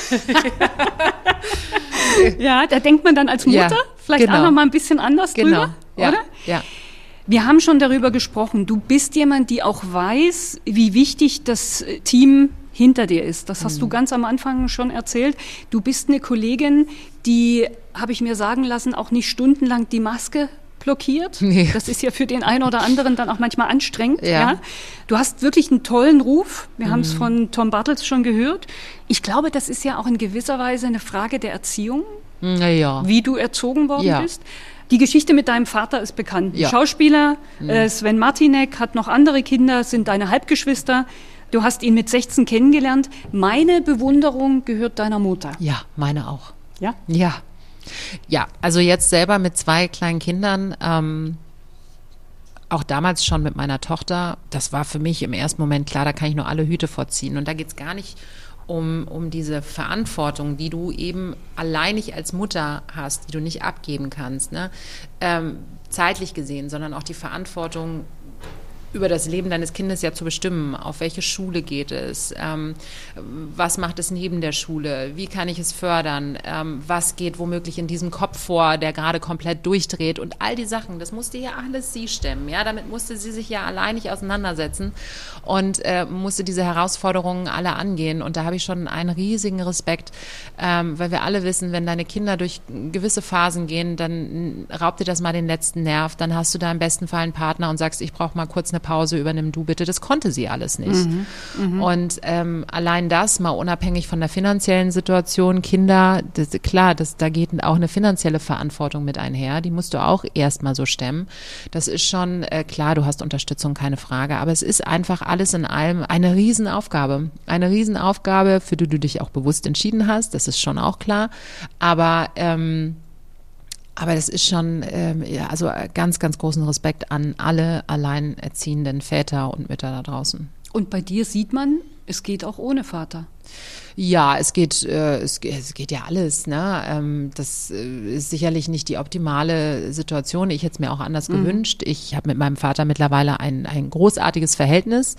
Ja, da denkt man dann als Mutter ja, vielleicht genau. auch noch mal ein bisschen anders genau. drüber, ja. oder? Ja. Wir haben schon darüber gesprochen. Du bist jemand, die auch weiß, wie wichtig das Team hinter dir ist. Das hast mhm. du ganz am Anfang schon erzählt. Du bist eine Kollegin, die, habe ich mir sagen lassen, auch nicht stundenlang die Maske blockiert. Nee. Das ist ja für den einen oder anderen dann auch manchmal anstrengend. Ja. Ja. Du hast wirklich einen tollen Ruf. Wir mhm. haben es von Tom Bartels schon gehört. Ich glaube, das ist ja auch in gewisser Weise eine Frage der Erziehung, Na ja. wie du erzogen worden ja. bist. Die Geschichte mit deinem Vater ist bekannt. Ja. Schauspieler, mhm. äh, Sven Martinek, hat noch andere Kinder, sind deine Halbgeschwister. Du hast ihn mit sechzehn kennengelernt. Meine Bewunderung gehört deiner Mutter. Ja, meine auch. Ja? Ja. Ja, also jetzt selber mit zwei kleinen Kindern, ähm, auch damals schon mit meiner Tochter, das war für mich im ersten Moment klar, da kann ich nur alle Hüte vorziehen. Und da geht es gar nicht um, um diese Verantwortung, die du eben alleinig als Mutter hast, die du nicht abgeben kannst, ne? ähm, zeitlich gesehen, sondern auch die Verantwortung, über das Leben deines Kindes ja zu bestimmen. Auf welche Schule geht es? Ähm, was macht es neben der Schule? Wie kann ich es fördern? Ähm, was geht womöglich in diesem Kopf vor, der gerade komplett durchdreht? Und all die Sachen, das musste ja alles sie stemmen. Ja, damit musste sie sich ja alleinig auseinandersetzen und äh, musste diese Herausforderungen alle angehen. Und da habe ich schon einen riesigen Respekt, ähm, weil wir alle wissen, wenn deine Kinder durch gewisse Phasen gehen, dann raubt dir das mal den letzten Nerv. Dann hast du da im besten Fall einen Partner und sagst, ich brauche mal kurz eine Pause, übernimm du bitte. Das konnte sie alles nicht. Mhm, mh. Und ähm, allein das, mal unabhängig von der finanziellen Situation, Kinder, das, klar, das, da geht auch eine finanzielle Verantwortung mit einher. Die musst du auch erstmal so stemmen. Das ist schon, äh, klar, du hast Unterstützung, keine Frage. Aber es ist einfach alles in allem eine Riesenaufgabe. Eine Riesenaufgabe, für die du dich auch bewusst entschieden hast. Das ist schon auch klar. Aber ähm, Aber das ist schon, ähm, ja, also ganz, ganz großen Respekt an alle alleinerziehenden Väter und Mütter da draußen. Und bei dir sieht man, es geht auch ohne Vater. Ja, es geht, äh, es, es geht ja alles, ne? Ähm, das äh, ist sicherlich nicht die optimale Situation. Ich hätte es mir auch anders mhm. gewünscht. Ich habe mit meinem Vater mittlerweile ein, ein großartiges Verhältnis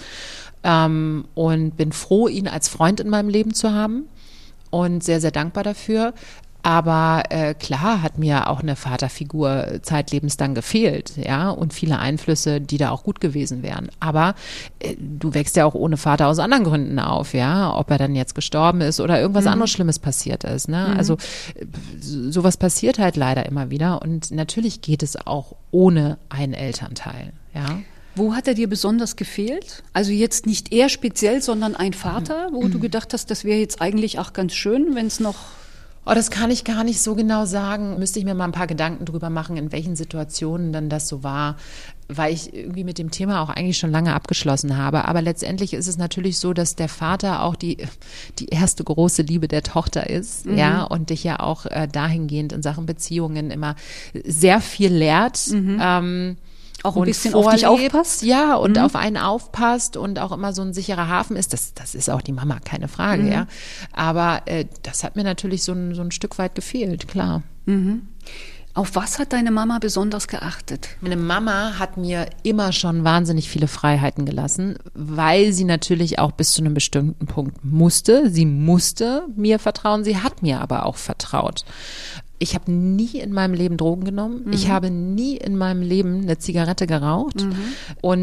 ähm, und bin froh, ihn als Freund in meinem Leben zu haben und sehr, sehr dankbar dafür. Aber äh, klar hat mir auch eine Vaterfigur zeitlebens dann gefehlt, ja, und viele Einflüsse, die da auch gut gewesen wären. Aber äh, du wächst ja auch ohne Vater aus anderen Gründen auf, ja, ob er dann jetzt gestorben ist oder irgendwas mhm. anderes Schlimmes passiert ist, ne? Mhm. Also äh, sowas passiert halt leider immer wieder und natürlich geht es auch ohne einen Elternteil, ja. Wo hat er dir besonders gefehlt? Also jetzt nicht er speziell, sondern ein Vater, wo mhm. du gedacht hast, das wäre jetzt eigentlich auch ganz schön, wenn es noch... Oh, das kann ich gar nicht so genau sagen. Müsste ich mir mal ein paar Gedanken drüber machen, in welchen Situationen dann das so war, weil ich irgendwie mit dem Thema auch eigentlich schon lange abgeschlossen habe. Aber letztendlich ist es natürlich so, dass der Vater auch die, die erste große Liebe der Tochter ist, mhm. ja, und dich ja auch äh, dahingehend in Sachen Beziehungen immer sehr viel lehrt. Mhm. Ähm, Auch ein bisschen vorlebt, auf dich aufpasst? Ja, und mhm. auf einen aufpasst und auch immer so ein sicherer Hafen ist. Das, das ist auch die Mama, keine Frage, mhm. ja. Aber äh, das hat mir natürlich so ein, so ein Stück weit gefehlt, klar. Mhm. Auf was hat deine Mama besonders geachtet? Meine Mama hat mir immer schon wahnsinnig viele Freiheiten gelassen, weil sie natürlich auch bis zu einem bestimmten Punkt musste. Sie musste mir vertrauen, sie hat mir aber auch vertraut. Ich habe nie in meinem Leben Drogen genommen. Mhm. Ich habe nie in meinem Leben eine Zigarette geraucht. Mhm. Und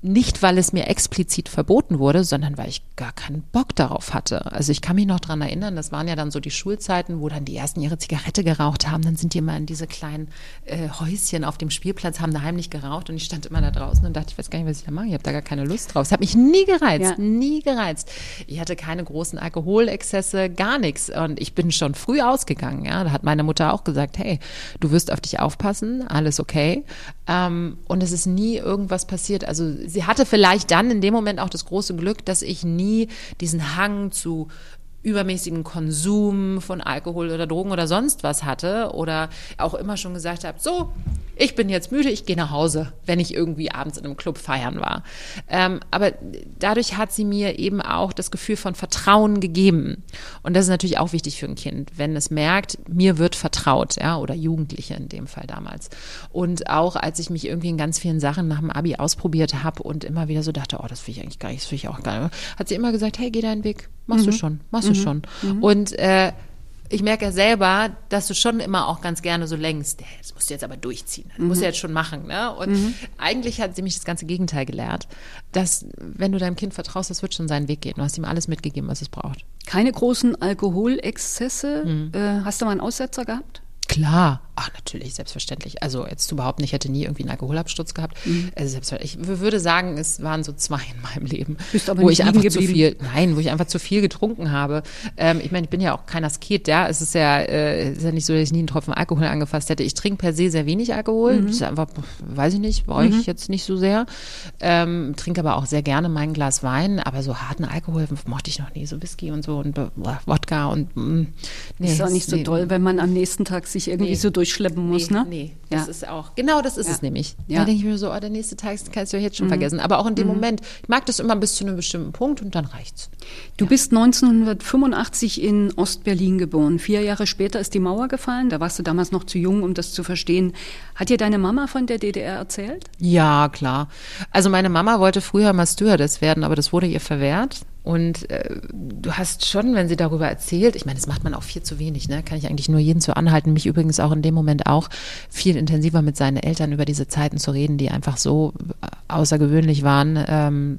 nicht, weil es mir explizit verboten wurde, sondern weil ich gar keinen Bock darauf hatte. Also ich kann mich noch dran erinnern, das waren ja dann so die Schulzeiten, wo dann die Ersten ihre Zigarette geraucht haben. Dann sind die immer in diese kleinen äh, Häuschen auf dem Spielplatz, haben da heimlich geraucht und ich stand immer da draußen und dachte, ich weiß gar nicht, was ich da mache. Ich habe da gar keine Lust drauf. Es hat mich nie gereizt, ja. nie gereizt. Ich hatte keine großen Alkoholexzesse, gar nichts. Und ich bin schon früh ausgegangen. Ja, da hat meine Mutter auch gesagt, hey, du wirst auf dich aufpassen, alles okay. Ähm, und es ist nie irgendwas passiert. Also sie hatte vielleicht dann in dem Moment auch das große Glück, dass ich nie diesen Hang zu übermäßigen Konsum von Alkohol oder Drogen oder sonst was hatte oder auch immer schon gesagt habe, so, ich bin jetzt müde, ich gehe nach Hause, wenn ich irgendwie abends in einem Club feiern war. Ähm, aber dadurch hat sie mir eben auch das Gefühl von Vertrauen gegeben. Und das ist natürlich auch wichtig für ein Kind, wenn es merkt, mir wird vertraut, ja, oder Jugendliche in dem Fall damals. Und auch als ich mich irgendwie in ganz vielen Sachen nach dem Abi ausprobiert habe und immer wieder so dachte, oh, das will ich eigentlich gar nicht, das will ich auch gar nicht, hat sie immer gesagt, hey, geh deinen Weg, machst mhm. du schon, machst mhm. du schon. Mhm. Und äh, ich merke ja selber, dass du schon immer auch ganz gerne so lenkst, hey, das musst du jetzt aber durchziehen, das mhm. musst du jetzt schon machen. Ne? Und mhm. eigentlich hat sie mich das ganze Gegenteil gelehrt, dass wenn du deinem Kind vertraust, das wird schon seinen Weg gehen. Du hast ihm alles mitgegeben, was es braucht. Keine großen Alkoholexzesse. Mhm. Äh, hast du mal einen Aussetzer gehabt? Klar, ach natürlich, selbstverständlich. Also jetzt überhaupt nicht, ich hätte nie irgendwie einen Alkoholabsturz gehabt. Mhm. Also ich würde sagen, es waren so zwei in meinem Leben, Bist aber wo nicht ich einfach geblieben. zu viel, nein, wo ich einfach zu viel getrunken habe. Ähm, ich meine, ich bin ja auch kein Asket, ja. Es ist ja, äh, es ist ja nicht so, dass ich nie einen Tropfen Alkohol angefasst hätte. Ich trinke per se sehr wenig Alkohol. Mhm. Das ist einfach, weiß ich nicht, brauche ich mhm. jetzt nicht so sehr. Ähm, trinke aber auch sehr gerne mein Glas Wein, aber so harten Alkohol mochte ich noch nie, so Whisky und so und boah, Wodka und mh, nee. Ist auch nicht so nee. toll, wenn man am nächsten Tag sich irgendwie nee. so durchschleppen muss, nee, ne? Nee, das ja. ist auch, genau das ist ja. es nämlich. Ja. Da denke ich mir so, oh, der nächste Tag kannst du ja jetzt schon mhm. vergessen. Aber auch in dem mhm. Moment, ich mag das immer bis zu einem bestimmten Punkt und dann reicht's. Du ja. bist neunzehnhundertfünfundachtzig in Ostberlin geboren. Vier Jahre später ist die Mauer gefallen. Da warst du damals noch zu jung, um das zu verstehen. Hat dir deine Mama von der D D R erzählt? Ja, klar. Also meine Mama wollte früher mal Stewardess werden, aber das wurde ihr verwehrt. Und äh, du hast schon, wenn sie darüber erzählt, ich meine, das macht man auch viel zu wenig, ne? Kann ich eigentlich nur jeden zu anhalten, mich übrigens auch in dem Moment auch viel intensiver mit seinen Eltern über diese Zeiten zu reden, die einfach so außergewöhnlich waren ähm,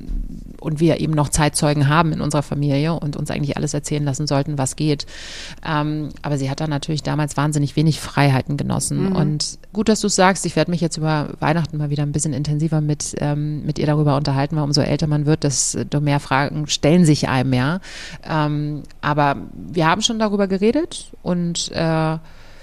und wir eben noch Zeitzeugen haben in unserer Familie und uns eigentlich alles erzählen lassen sollten, was geht. Ähm, aber sie hat da natürlich damals wahnsinnig wenig Freiheiten genossen. Mhm. Und gut, dass du es sagst, ich werde mich jetzt über Weihnachten mal wieder ein bisschen intensiver mit, ähm, mit ihr darüber unterhalten, weil umso älter man wird, desto mehr Fragen stellen sich einem, ja. Ähm, aber wir haben schon darüber geredet und äh,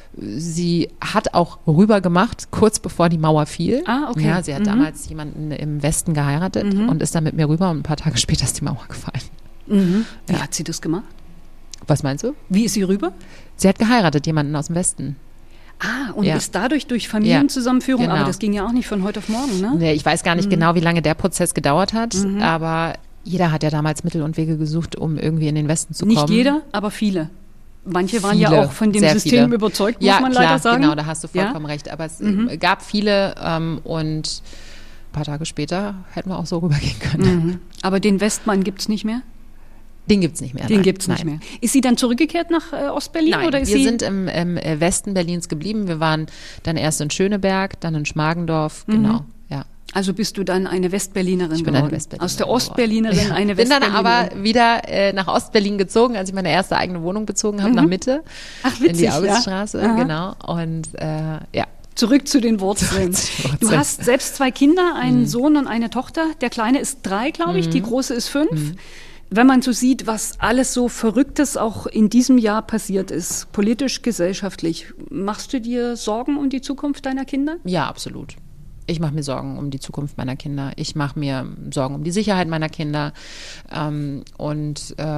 sie hat auch rüber gemacht, kurz bevor die Mauer fiel. Ah, okay. Ja, sie hat mhm. damals jemanden im Westen geheiratet mhm. und ist dann mit mir rüber und ein paar Tage später ist die Mauer gefallen. Mhm. Wie ja. hat sie das gemacht? Was meinst du? Wie ist sie rüber? Sie hat geheiratet, jemanden aus dem Westen. Ah, und ja. ist dadurch durch Familienzusammenführung, ja, genau. aber das ging ja auch nicht von heute auf morgen, ne? Nee, ich weiß gar nicht mhm. genau, wie lange der Prozess gedauert hat, mhm. aber jeder hat ja damals Mittel und Wege gesucht, um irgendwie in den Westen zu kommen. Nicht jeder, aber viele. Manche waren viele, ja auch von dem System viele. überzeugt, muss ja, man klar, leider sagen. Genau, da hast du vollkommen ja? recht. Aber es mhm. gab viele ähm, und ein paar Tage später hätten wir auch so rübergehen können. Mhm. Aber den Westmann gibt es nicht mehr? Den gibt es nicht mehr. Den gibt es nicht mehr. Ist sie dann zurückgekehrt nach äh, Ostberlin? Nein, oder ist wir sie sind im, im Westen Berlins geblieben. Wir waren dann erst in Schöneberg, dann in Schmargendorf, genau, mhm. ja. Also bist du dann eine Westberlinerin ich bin geworden? eine Westberlinerin Aus der Ostberlinerin ja. eine Westberlinerin. Bin dann Westberlinerin. aber wieder äh, nach Ostberlin gezogen, als ich meine erste eigene Wohnung bezogen habe, mhm. nach Mitte. Ach, witzig, in die Auguststraße, ja? genau. Und äh, ja. Zurück zu den Wurzeln. Du hast selbst zwei Kinder, einen mhm. Sohn und eine Tochter. Der Kleine ist drei, glaube ich, mhm. die Große ist fünf. Mhm. Wenn man so sieht, was alles so Verrücktes auch in diesem Jahr passiert ist, politisch, gesellschaftlich, machst du dir Sorgen um die Zukunft deiner Kinder? Ja, absolut. Ich mache mir Sorgen um die Zukunft meiner Kinder. Ich mache mir Sorgen um die Sicherheit meiner Kinder ähm, und äh,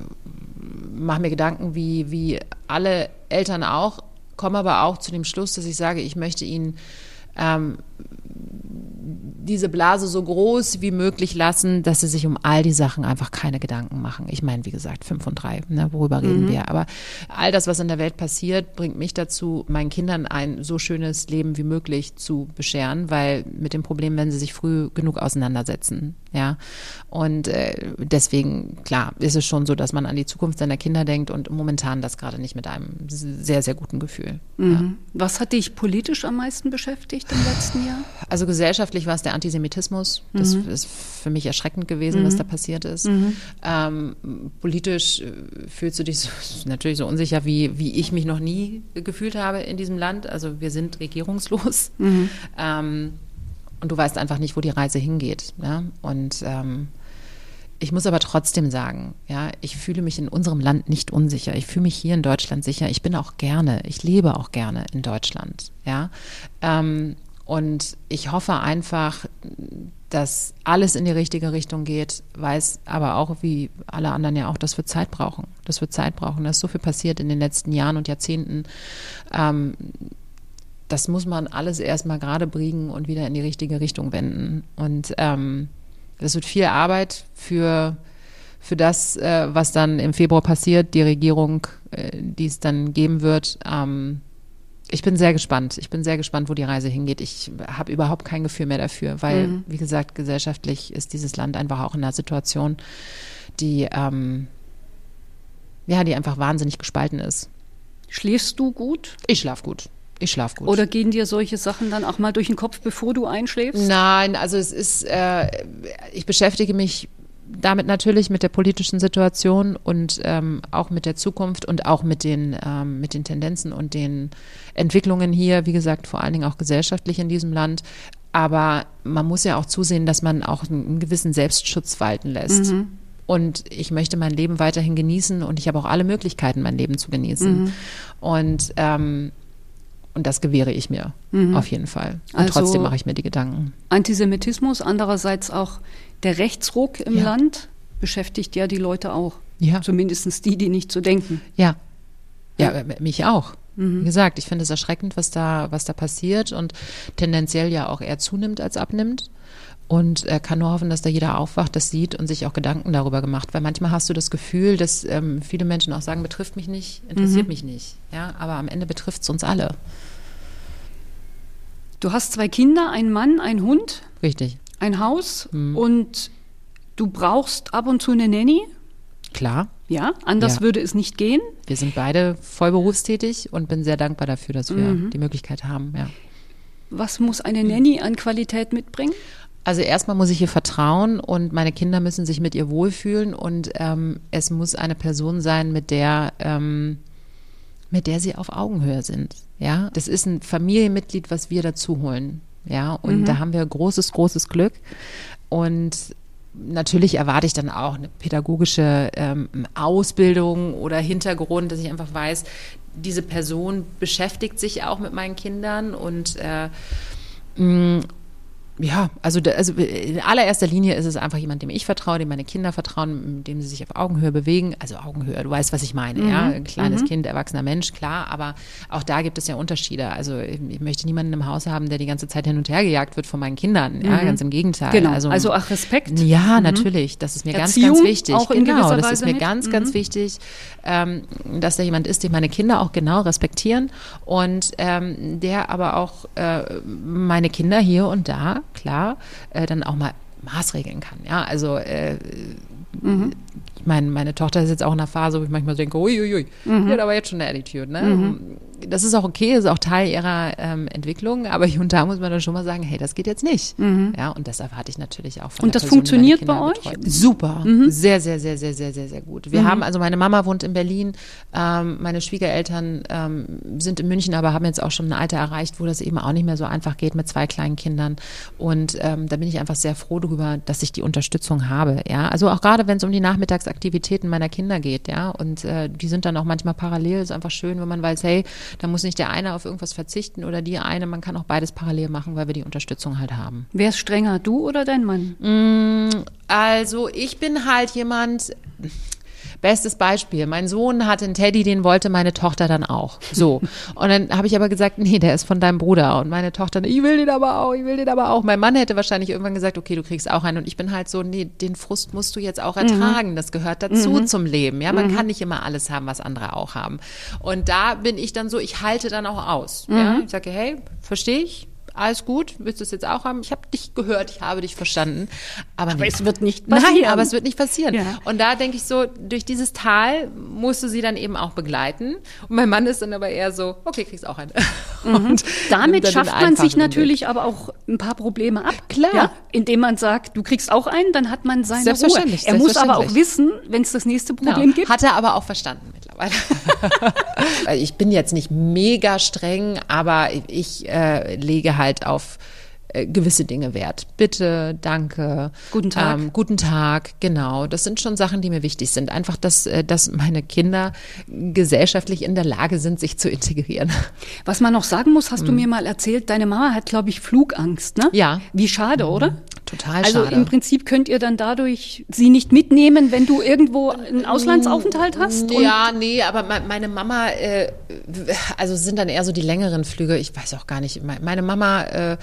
mache mir Gedanken, wie, wie alle Eltern auch, komme aber auch zu dem Schluss, dass ich sage, ich möchte ihnen ähm, diese Blase so groß wie möglich lassen, dass sie sich um all die Sachen einfach keine Gedanken machen. Ich meine, wie gesagt, fünf und drei, ne, worüber mhm. reden wir? Aber all das, was in der Welt passiert, bringt mich dazu, meinen Kindern ein so schönes Leben wie möglich zu bescheren, weil mit dem Problem werden sie sich früh genug auseinandersetzen. Ja, und äh, deswegen, klar, ist es schon so, dass man an die Zukunft seiner Kinder denkt und momentan das gerade nicht mit einem sehr, sehr guten Gefühl. Mhm. Ja. Was hat dich politisch am meisten beschäftigt im letzten Jahr? Also gesellschaftlich war es der der Antisemitismus. Das mhm. ist für mich erschreckend gewesen, mhm. was da passiert ist. Mhm. Ähm, politisch fühlst du dich so, natürlich so unsicher, wie, wie ich mich noch nie gefühlt habe in diesem Land. Also wir sind regierungslos. Mhm. Ähm, und du weißt einfach nicht, wo die Reise hingeht. Ja? Und ähm, ich muss aber trotzdem sagen, ja, ich fühle mich in unserem Land nicht unsicher. Ich fühle mich hier in Deutschland sicher. Ich bin auch gerne, ich lebe auch gerne in Deutschland. Ja, ähm, und ich hoffe einfach, dass alles in die richtige Richtung geht, weiß aber auch, wie alle anderen ja auch, das wird Zeit brauchen. Das wird Zeit brauchen. Da ist so viel passiert in den letzten Jahren und Jahrzehnten. Ähm, das muss man alles erstmal gerade biegen und wieder in die richtige Richtung wenden. Und ähm, das wird viel Arbeit für, für das, äh, was dann im Februar passiert, die Regierung, äh, die es dann geben wird. Ähm, ich bin sehr gespannt. Ich bin sehr gespannt, wo die Reise hingeht. Ich habe überhaupt kein Gefühl mehr dafür, weil, mhm. wie gesagt, gesellschaftlich ist dieses Land einfach auch in einer Situation, die, ähm, ja, die einfach wahnsinnig gespalten ist. Schläfst du gut? Ich schlafe gut. Ich schlafe gut. Oder gehen dir solche Sachen dann auch mal durch den Kopf, bevor du einschläfst? Nein, also es ist, äh, ich beschäftige mich damit natürlich mit der politischen Situation und ähm, auch mit der Zukunft und auch mit den, ähm, mit den Tendenzen und den Entwicklungen hier, wie gesagt, vor allen Dingen auch gesellschaftlich in diesem Land. Aber man muss ja auch zusehen, dass man auch einen gewissen Selbstschutz walten lässt. Mhm. Und ich möchte mein Leben weiterhin genießen und ich habe auch alle Möglichkeiten, mein Leben zu genießen. Mhm. Und ähm, Und das gewähre ich mir, mhm. auf jeden Fall. Und also trotzdem mache ich mir die Gedanken. Antisemitismus, andererseits auch der Rechtsruck im ja. Land beschäftigt ja die Leute auch. Ja. Zumindest die, die nicht so denken. Ja, ja, ja. mich auch. Mhm. Wie gesagt, ich finde es erschreckend, was da, was da passiert und tendenziell ja auch eher zunimmt als abnimmt. Und äh, kann nur hoffen, dass da jeder aufwacht, das sieht und sich auch Gedanken darüber gemacht. Weil manchmal hast du das Gefühl, dass ähm, viele Menschen auch sagen, betrifft mich nicht, interessiert mhm. mich nicht. Ja, aber am Ende betrifft es uns alle. Du hast zwei Kinder, einen Mann, einen Hund. Richtig. Ein Haus mhm. und du brauchst ab und zu eine Nanny. Klar. Ja, anders ja. würde es nicht gehen. Wir sind beide voll berufstätig und bin sehr dankbar dafür, dass wir mhm. die Möglichkeit haben. Ja. Was muss eine Nanny an Qualität mitbringen? Also erstmal muss ich ihr vertrauen und meine Kinder müssen sich mit ihr wohlfühlen und ähm, es muss eine Person sein, mit der, ähm, mit der sie auf Augenhöhe sind. Ja, das ist ein Familienmitglied, was wir dazu holen. Ja, und mhm. da haben wir großes, großes Glück. Und natürlich erwarte ich dann auch eine pädagogische ähm, Ausbildung oder Hintergrund, dass ich einfach weiß, diese Person beschäftigt sich auch mit meinen Kindern und äh, mh, ja, also, also in allererster Linie ist es einfach jemand, dem ich vertraue, dem meine Kinder vertrauen, mit dem sie sich auf Augenhöhe bewegen. Also Augenhöhe, du weißt, was ich meine, mhm. ja, ein kleines mhm. Kind, erwachsener Mensch, klar, aber auch da gibt es ja Unterschiede. Also ich möchte niemanden im Haus haben, der die ganze Zeit hin und her gejagt wird von meinen Kindern, ja, mhm. ganz im Gegenteil. Genau, also, also auch Respekt. Ja, mhm. natürlich, das ist mir Erziehung ganz, ganz wichtig. Auch in genau, das Weise ist mir mit? ganz, mhm. ganz wichtig, ähm, dass da jemand ist, den meine Kinder auch genau respektieren und ähm, der aber auch äh, meine Kinder hier und da, klar, Äh, dann auch mal maßregeln kann. Ja, also äh, mhm. ich meine, meine Tochter ist jetzt auch in einer Phase, wo ich manchmal denke, uiuiui, mhm. die hat aber jetzt schon eine Attitude. Ne? Mhm. Das ist auch okay, ist auch Teil ihrer ähm, Entwicklung, aber hier und da muss man dann schon mal sagen, hey, das geht jetzt nicht. Mhm. Ja, und das erwarte ich natürlich auch von Und der das Person, funktioniert die meine bei Kinder euch? betreut. Super, mhm. sehr, sehr, sehr, sehr, sehr, sehr, sehr gut. Wir mhm. haben, also meine Mama wohnt in Berlin, ähm, meine Schwiegereltern ähm, sind in München, aber haben jetzt auch schon ein Alter erreicht, wo das eben auch nicht mehr so einfach geht mit zwei kleinen Kindern. Und ähm, da bin ich einfach sehr froh darüber, dass ich die Unterstützung habe. Ja, also auch gerade, wenn es um die Nachmittagsaktivitäten meiner Kinder geht, ja, und äh, die sind dann auch manchmal parallel. Ist einfach schön, wenn man weiß, hey, da muss nicht der eine auf irgendwas verzichten oder die eine, man kann auch beides parallel machen, weil wir die Unterstützung halt haben. Wer ist strenger, du oder dein Mann? Mm, also ich bin halt jemand, bestes Beispiel, mein Sohn hatte einen Teddy, den wollte meine Tochter dann auch. So. Und dann habe ich aber gesagt, nee, der ist von deinem Bruder. Und meine Tochter, ich will den aber auch, ich will den aber auch. Mein Mann hätte wahrscheinlich irgendwann gesagt, okay, du kriegst auch einen. Und ich bin halt so, nee, den Frust musst du jetzt auch ertragen. Mhm. Das gehört dazu mhm. zum Leben. Ja, man mhm. kann nicht immer alles haben, was andere auch haben. Und da bin ich dann so, ich halte dann auch aus. Mhm. Ja, ich sage, hey, verstehe ich. alles gut, willst du es jetzt auch haben? Ich habe dich gehört, ich habe dich verstanden. Aber, aber nee. es wird nicht passieren. Nein, aber es wird nicht passieren. Ja. Und da denke ich so, durch dieses Tal musst du sie dann eben auch begleiten. Und mein Mann ist dann aber eher so, okay, kriegst auch eine. Mhm. Und damit schafft man sich natürlich Weg. aber auch ein paar Probleme ab. Klar. Ja? Indem man sagt, du kriegst auch einen, dann hat man seine Selbstverständlich, Ruhe. Er muss aber auch selbstverständlich. wissen, wenn es das nächste Problem Genau. gibt. Hat er aber auch verstanden mittlerweile. Ich bin jetzt nicht mega streng, aber ich äh, lege halt auf äh, gewisse Dinge Wert. Bitte, danke. Guten Tag. Ähm, guten Tag, genau. Das sind schon Sachen, die mir wichtig sind. Einfach, dass, äh, dass meine Kinder gesellschaftlich in der Lage sind, sich zu integrieren. Was man noch sagen muss, hast Mhm. du mir mal erzählt, deine Mama hat, glaube ich, Flugangst, ne? Ja. Wie schade, oder? Total Also schade. im Prinzip könnt ihr dann dadurch sie nicht mitnehmen, wenn du irgendwo einen Auslandsaufenthalt hast? Und Ja, nee, aber me- meine Mama, äh, also sind dann eher so die längeren Flüge. Ich weiß auch gar nicht. Me- Meine Mama, äh,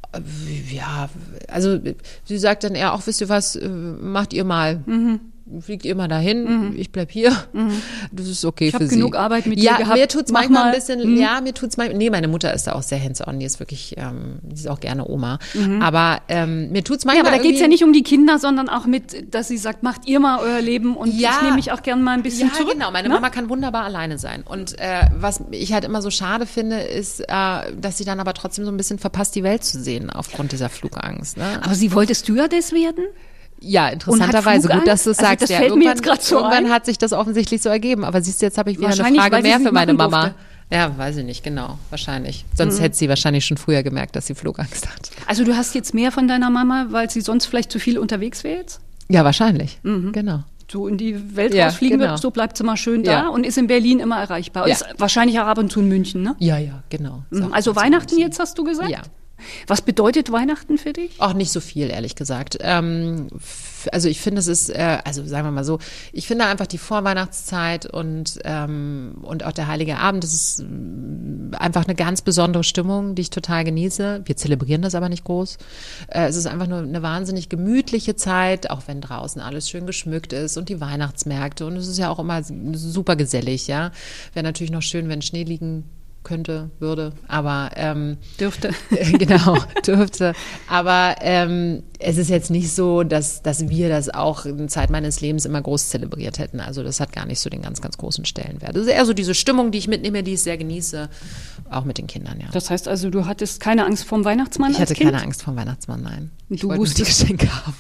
ja, also sie sagt dann eher auch, wisst ihr was, äh, macht ihr mal. Fliegt ihr mal dahin, mhm. ich bleib hier. Mhm. Das ist okay ich für sie. Ich habe genug Arbeit mit ja, dir gehabt. mir tut's Mach manchmal mal. ein bisschen, mhm. ja, mir tut's manchmal, nee, meine Mutter ist da auch sehr hands-on, die ist wirklich, ähm, die ist auch gerne Oma. Mhm. Aber ähm, mir tut's manchmal Ja, aber da geht's ja nicht um die Kinder, sondern auch mit, dass sie sagt, macht ihr mal euer Leben und ja. ich nehme mich auch gerne mal ein bisschen ja, zurück. Genau, meine ne? Mama kann wunderbar alleine sein. Und äh, was ich halt immer so schade finde, ist, äh, dass sie dann aber trotzdem so ein bisschen verpasst, die Welt zu sehen aufgrund dieser Flugangst. Ne? Aber sie wollte Stewardess werden? Ja, interessanterweise. Gut, dass du es also sagst. das ja, fällt mir jetzt gerade so irgendwann ein. hat sich das offensichtlich so ergeben. Aber siehst du, jetzt habe ich wieder eine Wahrscheinlich, Frage weil sie mehr es für nicht meine machen Mama. durfte. Ja, weiß ich nicht, genau. Wahrscheinlich. Sonst Mhm. hätte sie wahrscheinlich schon früher gemerkt, dass sie Flugangst hat. Also du hast jetzt mehr von deiner Mama, weil sie sonst vielleicht zu viel unterwegs wäre jetzt? Ja, wahrscheinlich. Mhm. Genau. So in die Welt Ja, rausfliegen genau. wird, so bleibt sie mal schön da Ja. und ist in Berlin immer erreichbar. Ja. Ist wahrscheinlich auch ab und zu in München, ne? Ja, ja, genau. Ist Mhm. auch Also ganz Weihnachten gut. jetzt, hast du gesagt? Ja. Was bedeutet Weihnachten für dich? Auch nicht so viel, ehrlich gesagt. Ähm, f- also ich finde, es ist, äh, also sagen wir mal so, ich finde einfach die Vorweihnachtszeit und, ähm, und auch der Heilige Abend, das ist mm, einfach eine ganz besondere Stimmung, die ich total genieße. Wir zelebrieren das aber nicht groß. Äh, es ist einfach nur eine wahnsinnig gemütliche Zeit, auch wenn draußen alles schön geschmückt ist und die Weihnachtsmärkte und es ist ja auch immer super gesellig, ja. Wäre natürlich noch schön, wenn Schnee liegen könnte, würde, aber ähm, Dürfte. genau, dürfte. Aber ähm, es ist jetzt nicht so, dass, dass wir das auch in Zeit meines Lebens immer groß zelebriert hätten. Also das hat gar nicht so den ganz, ganz großen Stellenwert. Das ist eher so diese Stimmung, die ich mitnehme, die ich sehr genieße, auch mit den Kindern, ja. Das heißt also, du hattest keine Angst vorm Weihnachtsmann Ich als hatte Kind? keine Angst vor dem Weihnachtsmann, nein. Ich Du wollte nur die wusstest- Geschenke haben.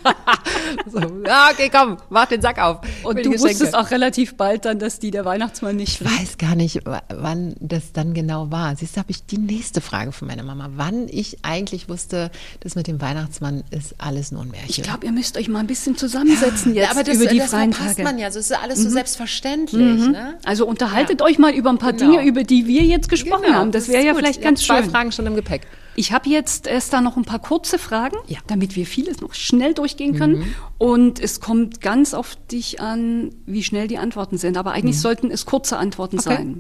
so, ja, okay, komm, mach den Sack auf. Und Will du die Geschenke. wusstest auch relativ bald dann, dass die der Weihnachtsmann nicht Ich weiß gar nicht, w- wann das dann genau war. Siehst du, habe ich die nächste Frage von meiner Mama. Wann ich eigentlich wusste, das mit dem Weihnachtsmann ist alles nur ein Märchen. Ich glaube, ihr müsst euch mal ein bisschen zusammensetzen jetzt aber das, über die das freien verpasst Tage. man ja. So ist alles so selbstverständlich. Ne? Also unterhaltet euch mal über ein paar Genau. Dinge, über die wir jetzt gesprochen Genau, haben. Das das wäre ist ja gut. vielleicht Ich ganz hab zwei schön. Fragen schon im Gepäck. Ich habe jetzt erst da noch ein paar kurze Fragen, Ja. damit wir vieles noch schnell durchgehen können. Und es kommt ganz auf dich an, wie schnell die Antworten sind. Aber eigentlich sollten es kurze Antworten Okay. sein.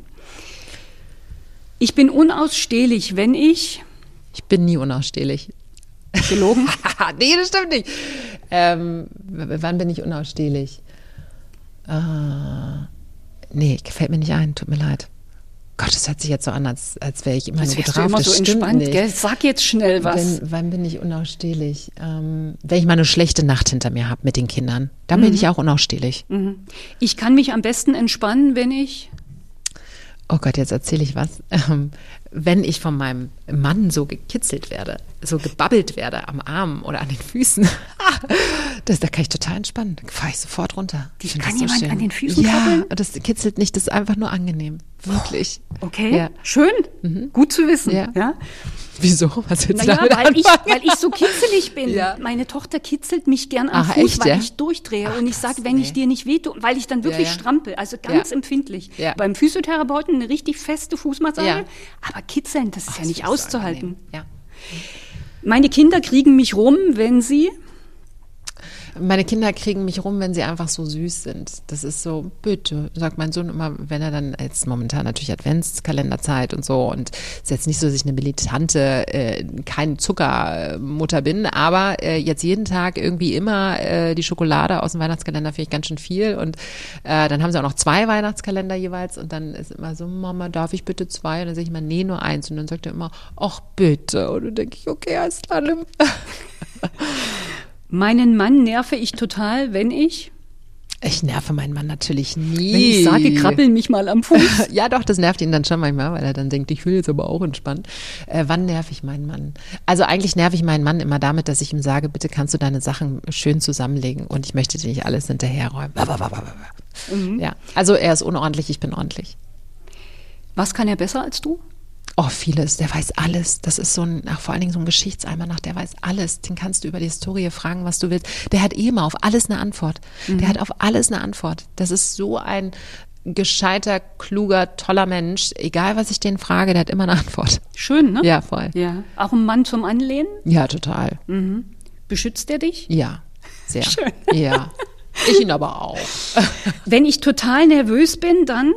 Ich bin unausstehlich, wenn ich Ich bin nie unausstehlich. gelogen. nee, das stimmt nicht. Ähm, w- wann bin ich unausstehlich? Ah, nee, gefällt mir nicht ein. Tut mir leid. Gott, das hört sich jetzt so an, als, als wäre ich immer Jetzt nur gut wärst du drauf. immer Das so stimmt entspannt, nicht. gell? Sag jetzt schnell was. Wenn, wann bin ich unausstehlich? Ähm, wenn ich mal eine schlechte Nacht hinter mir habe mit den Kindern, dann bin ich auch unausstehlich. Ich kann mich am besten entspannen, wenn ich Oh Gott, jetzt erzähle ich was. Ähm, wenn ich von meinem Mann so gekitzelt werde, so gebabbelt werde am Arm oder an den Füßen, das, da kann ich total entspannen. Da fahre ich sofort runter. Ich find kann das so jemand schön. an den Füßen Ja, krabbeln? das kitzelt nicht, das ist einfach nur angenehm. Wirklich. Okay, Ja. schön, gut zu wissen. Ja. Ja. Wieso? Was willst du Naja, damit weil ich, anfangen? weil ich so kitzelig bin. Ja. Meine Tochter kitzelt mich gern am Ach, Fuß, echt, weil ja? ich durchdrehe. Ach, und ich krass, sage, wenn ich nee. dir nicht wehtue, weil ich dann wirklich Ja, ja. strampel. Also ganz Ja. empfindlich. Ja. Beim Physiotherapeuten eine richtig feste Fußmassage. Ja. Aber kitzeln, das ist Ach, ja nicht das ist so auszuhalten. angenehm. Ja. Meine Kinder kriegen mich rum, wenn sie Meine Kinder kriegen mich rum, wenn sie einfach so süß sind. Das ist so, bitte, sagt mein Sohn immer, wenn er dann, jetzt momentan natürlich Adventskalenderzeit und so, und es ist jetzt nicht so, dass ich eine militante, äh, kein Zuckermutter bin, aber äh, jetzt jeden Tag irgendwie immer äh, die Schokolade aus dem Weihnachtskalender finde ich ganz schön viel, und äh, dann haben sie auch noch zwei Weihnachtskalender jeweils, und dann ist immer so, Mama, darf ich bitte zwei? Und dann sage ich immer, nee, nur eins, und dann sagt er immer, ach bitte, und dann denke ich, okay, alles klar. Meinen Mann nerve ich total, wenn ich? Ich nerve meinen Mann natürlich nie. Wenn ich sage, krabbel mich mal am Fuß. Ja, doch, das nervt ihn dann schon manchmal, weil er dann denkt, ich will jetzt aber auch entspannt. Äh, wann nerv ich meinen Mann? Also eigentlich nerv ich meinen Mann immer damit, dass ich ihm sage, bitte kannst du deine Sachen schön zusammenlegen und ich möchte dir nicht alles hinterherräumen. Mhm. Ja, also er ist unordentlich, ich bin ordentlich. Was kann er besser als du? Oh, vieles. Der weiß alles. Das ist so ein, ach, vor allen Dingen so ein Geschichtseimer nach, der weiß alles. Den kannst du über die Historie fragen, was du willst. Der hat eh immer auf alles eine Antwort. Mhm. Der hat auf alles eine Antwort. Das ist so ein gescheiter, kluger, toller Mensch. Egal, was ich den frage, der hat immer eine Antwort. Schön, ne? Ja, voll. Ja. Auch ein Mann zum Anlehnen? Ja, total. Mhm. Beschützt er dich? Ja, sehr. Schön. Ja. Ich ihn aber auch. Wenn ich total nervös bin, dann?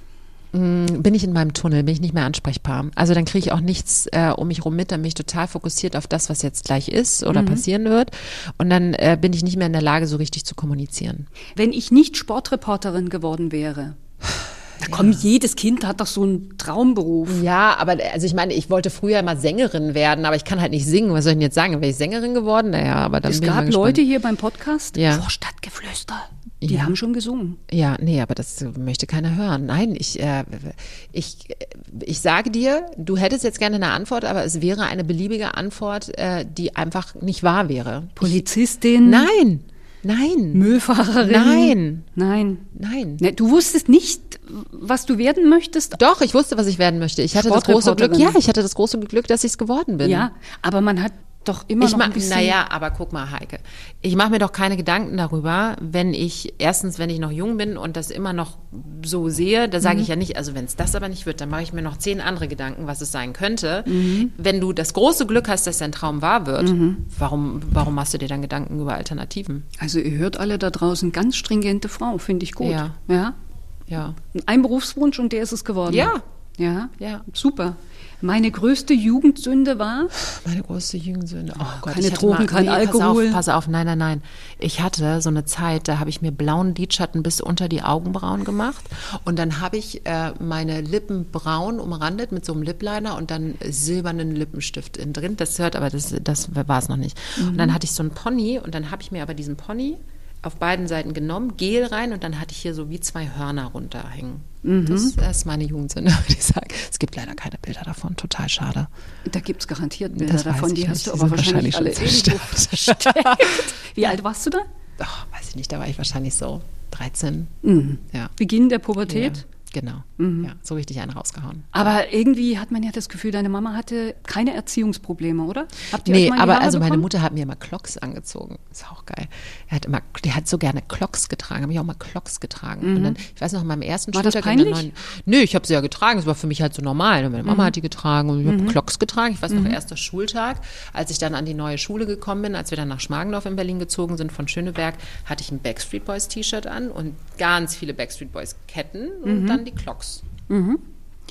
Bin ich in meinem Tunnel, bin ich nicht mehr ansprechbar. Also dann kriege ich auch nichts äh, um mich rum mit, dann bin ich total fokussiert auf das, was jetzt gleich ist oder mhm. passieren wird. Und dann äh, bin ich nicht mehr in der Lage, so richtig zu kommunizieren. Wenn ich nicht Sportreporterin geworden wäre, na komm, ja. Jedes Kind hat doch so einen Traumberuf. Ja, aber also ich meine, ich wollte früher mal Sängerin werden, aber ich kann halt nicht singen. Was soll ich denn jetzt sagen? Wäre ich Sängerin geworden? Naja, aber dann es bin ich mal gab Leute hier beim Podcast, ja. Vorstadtgeflüster. Die ja. haben schon gesungen. Ja, nee, aber das möchte keiner hören. Nein, ich, äh, ich, ich sage dir, du hättest jetzt gerne eine Antwort, aber es wäre eine beliebige Antwort, äh, die einfach nicht wahr wäre. Polizistin? Ich, nein, nein. Müllfahrerin? Nein. Nein. Nein. Ne, du wusstest nicht, was du werden möchtest? Doch, ich wusste, was ich werden möchte. Ich hatte das große Glück, ja, ich hatte das große Glück, dass ich es geworden bin. Ja, aber man hat doch immer ich noch mach, ein bisschen... Naja, aber guck mal, Heike, ich mache mir doch keine Gedanken darüber, wenn ich, erstens, wenn ich noch jung bin und das immer noch so sehe, da sage mhm. ich ja nicht, also wenn es das aber nicht wird, dann mache ich mir noch zehn andere Gedanken, was es sein könnte. Mhm. Wenn du das große Glück hast, dass dein Traum wahr wird, mhm. warum, warum machst du dir dann Gedanken über Alternativen? Also ihr hört alle da draußen, ganz stringente Frau, finde ich gut. Ja. Ja? Ja. Ein Berufswunsch und der ist es geworden. Ja. Ja, ja, super. Meine größte Jugendsünde war? Meine größte Jugendsünde. Oh Gott, keine Drogen, kein nee, Alkohol. Pass auf, pass auf, nein, nein, nein. Ich hatte so eine Zeit, da habe ich mir blauen Lidschatten bis unter die Augenbrauen gemacht und dann habe ich äh, meine Lippen braun umrandet mit so einem Lipliner und dann silbernen Lippenstift innen drin. Das hört, aber das, das war es noch nicht. Mhm. Und dann hatte ich so einen Pony und dann habe ich mir aber diesen Pony auf beiden Seiten genommen, Gel rein und dann hatte ich hier so wie zwei Hörner runterhängen. Mhm. Das, das ist meine Jugendsünde, würde ich sagen. Es gibt leider keine Bilder davon, total schade. Da gibt es garantiert Bilder das davon, die nicht. hast du aber wahrscheinlich, wahrscheinlich alle irgendwo versteckt. Wie alt warst du da? Oh, weiß ich nicht, da war ich wahrscheinlich so dreizehn. Mhm. Ja. Beginn der Pubertät? Ja. Genau, mhm. ja, so richtig einen rausgehauen. Aber irgendwie hat man ja das Gefühl, deine Mama hatte keine Erziehungsprobleme, oder? Habt ihr nee, euch mal aber Haare also meine bekommen? Mutter hat mir immer Clocks angezogen. Ist auch geil. Er hat immer, die hat so gerne Clocks getragen, habe ich auch mal Clocks getragen. Mhm. Und dann, ich weiß noch, in meinem ersten war Schultag das peinlich? in der neuen, nö, ich habe sie ja getragen, es war für mich halt so normal. Meine Mama mhm. hat die getragen und ich habe mhm. Clocks getragen. Ich weiß noch, mhm. erster Schultag, als ich dann an die neue Schule gekommen bin, als wir dann nach Schmargendorf in Berlin gezogen sind von Schöneberg, hatte ich ein Backstreet Boys T-Shirt an und ganz viele Backstreet Boys Ketten und mhm. dann die Clocks. Mhm.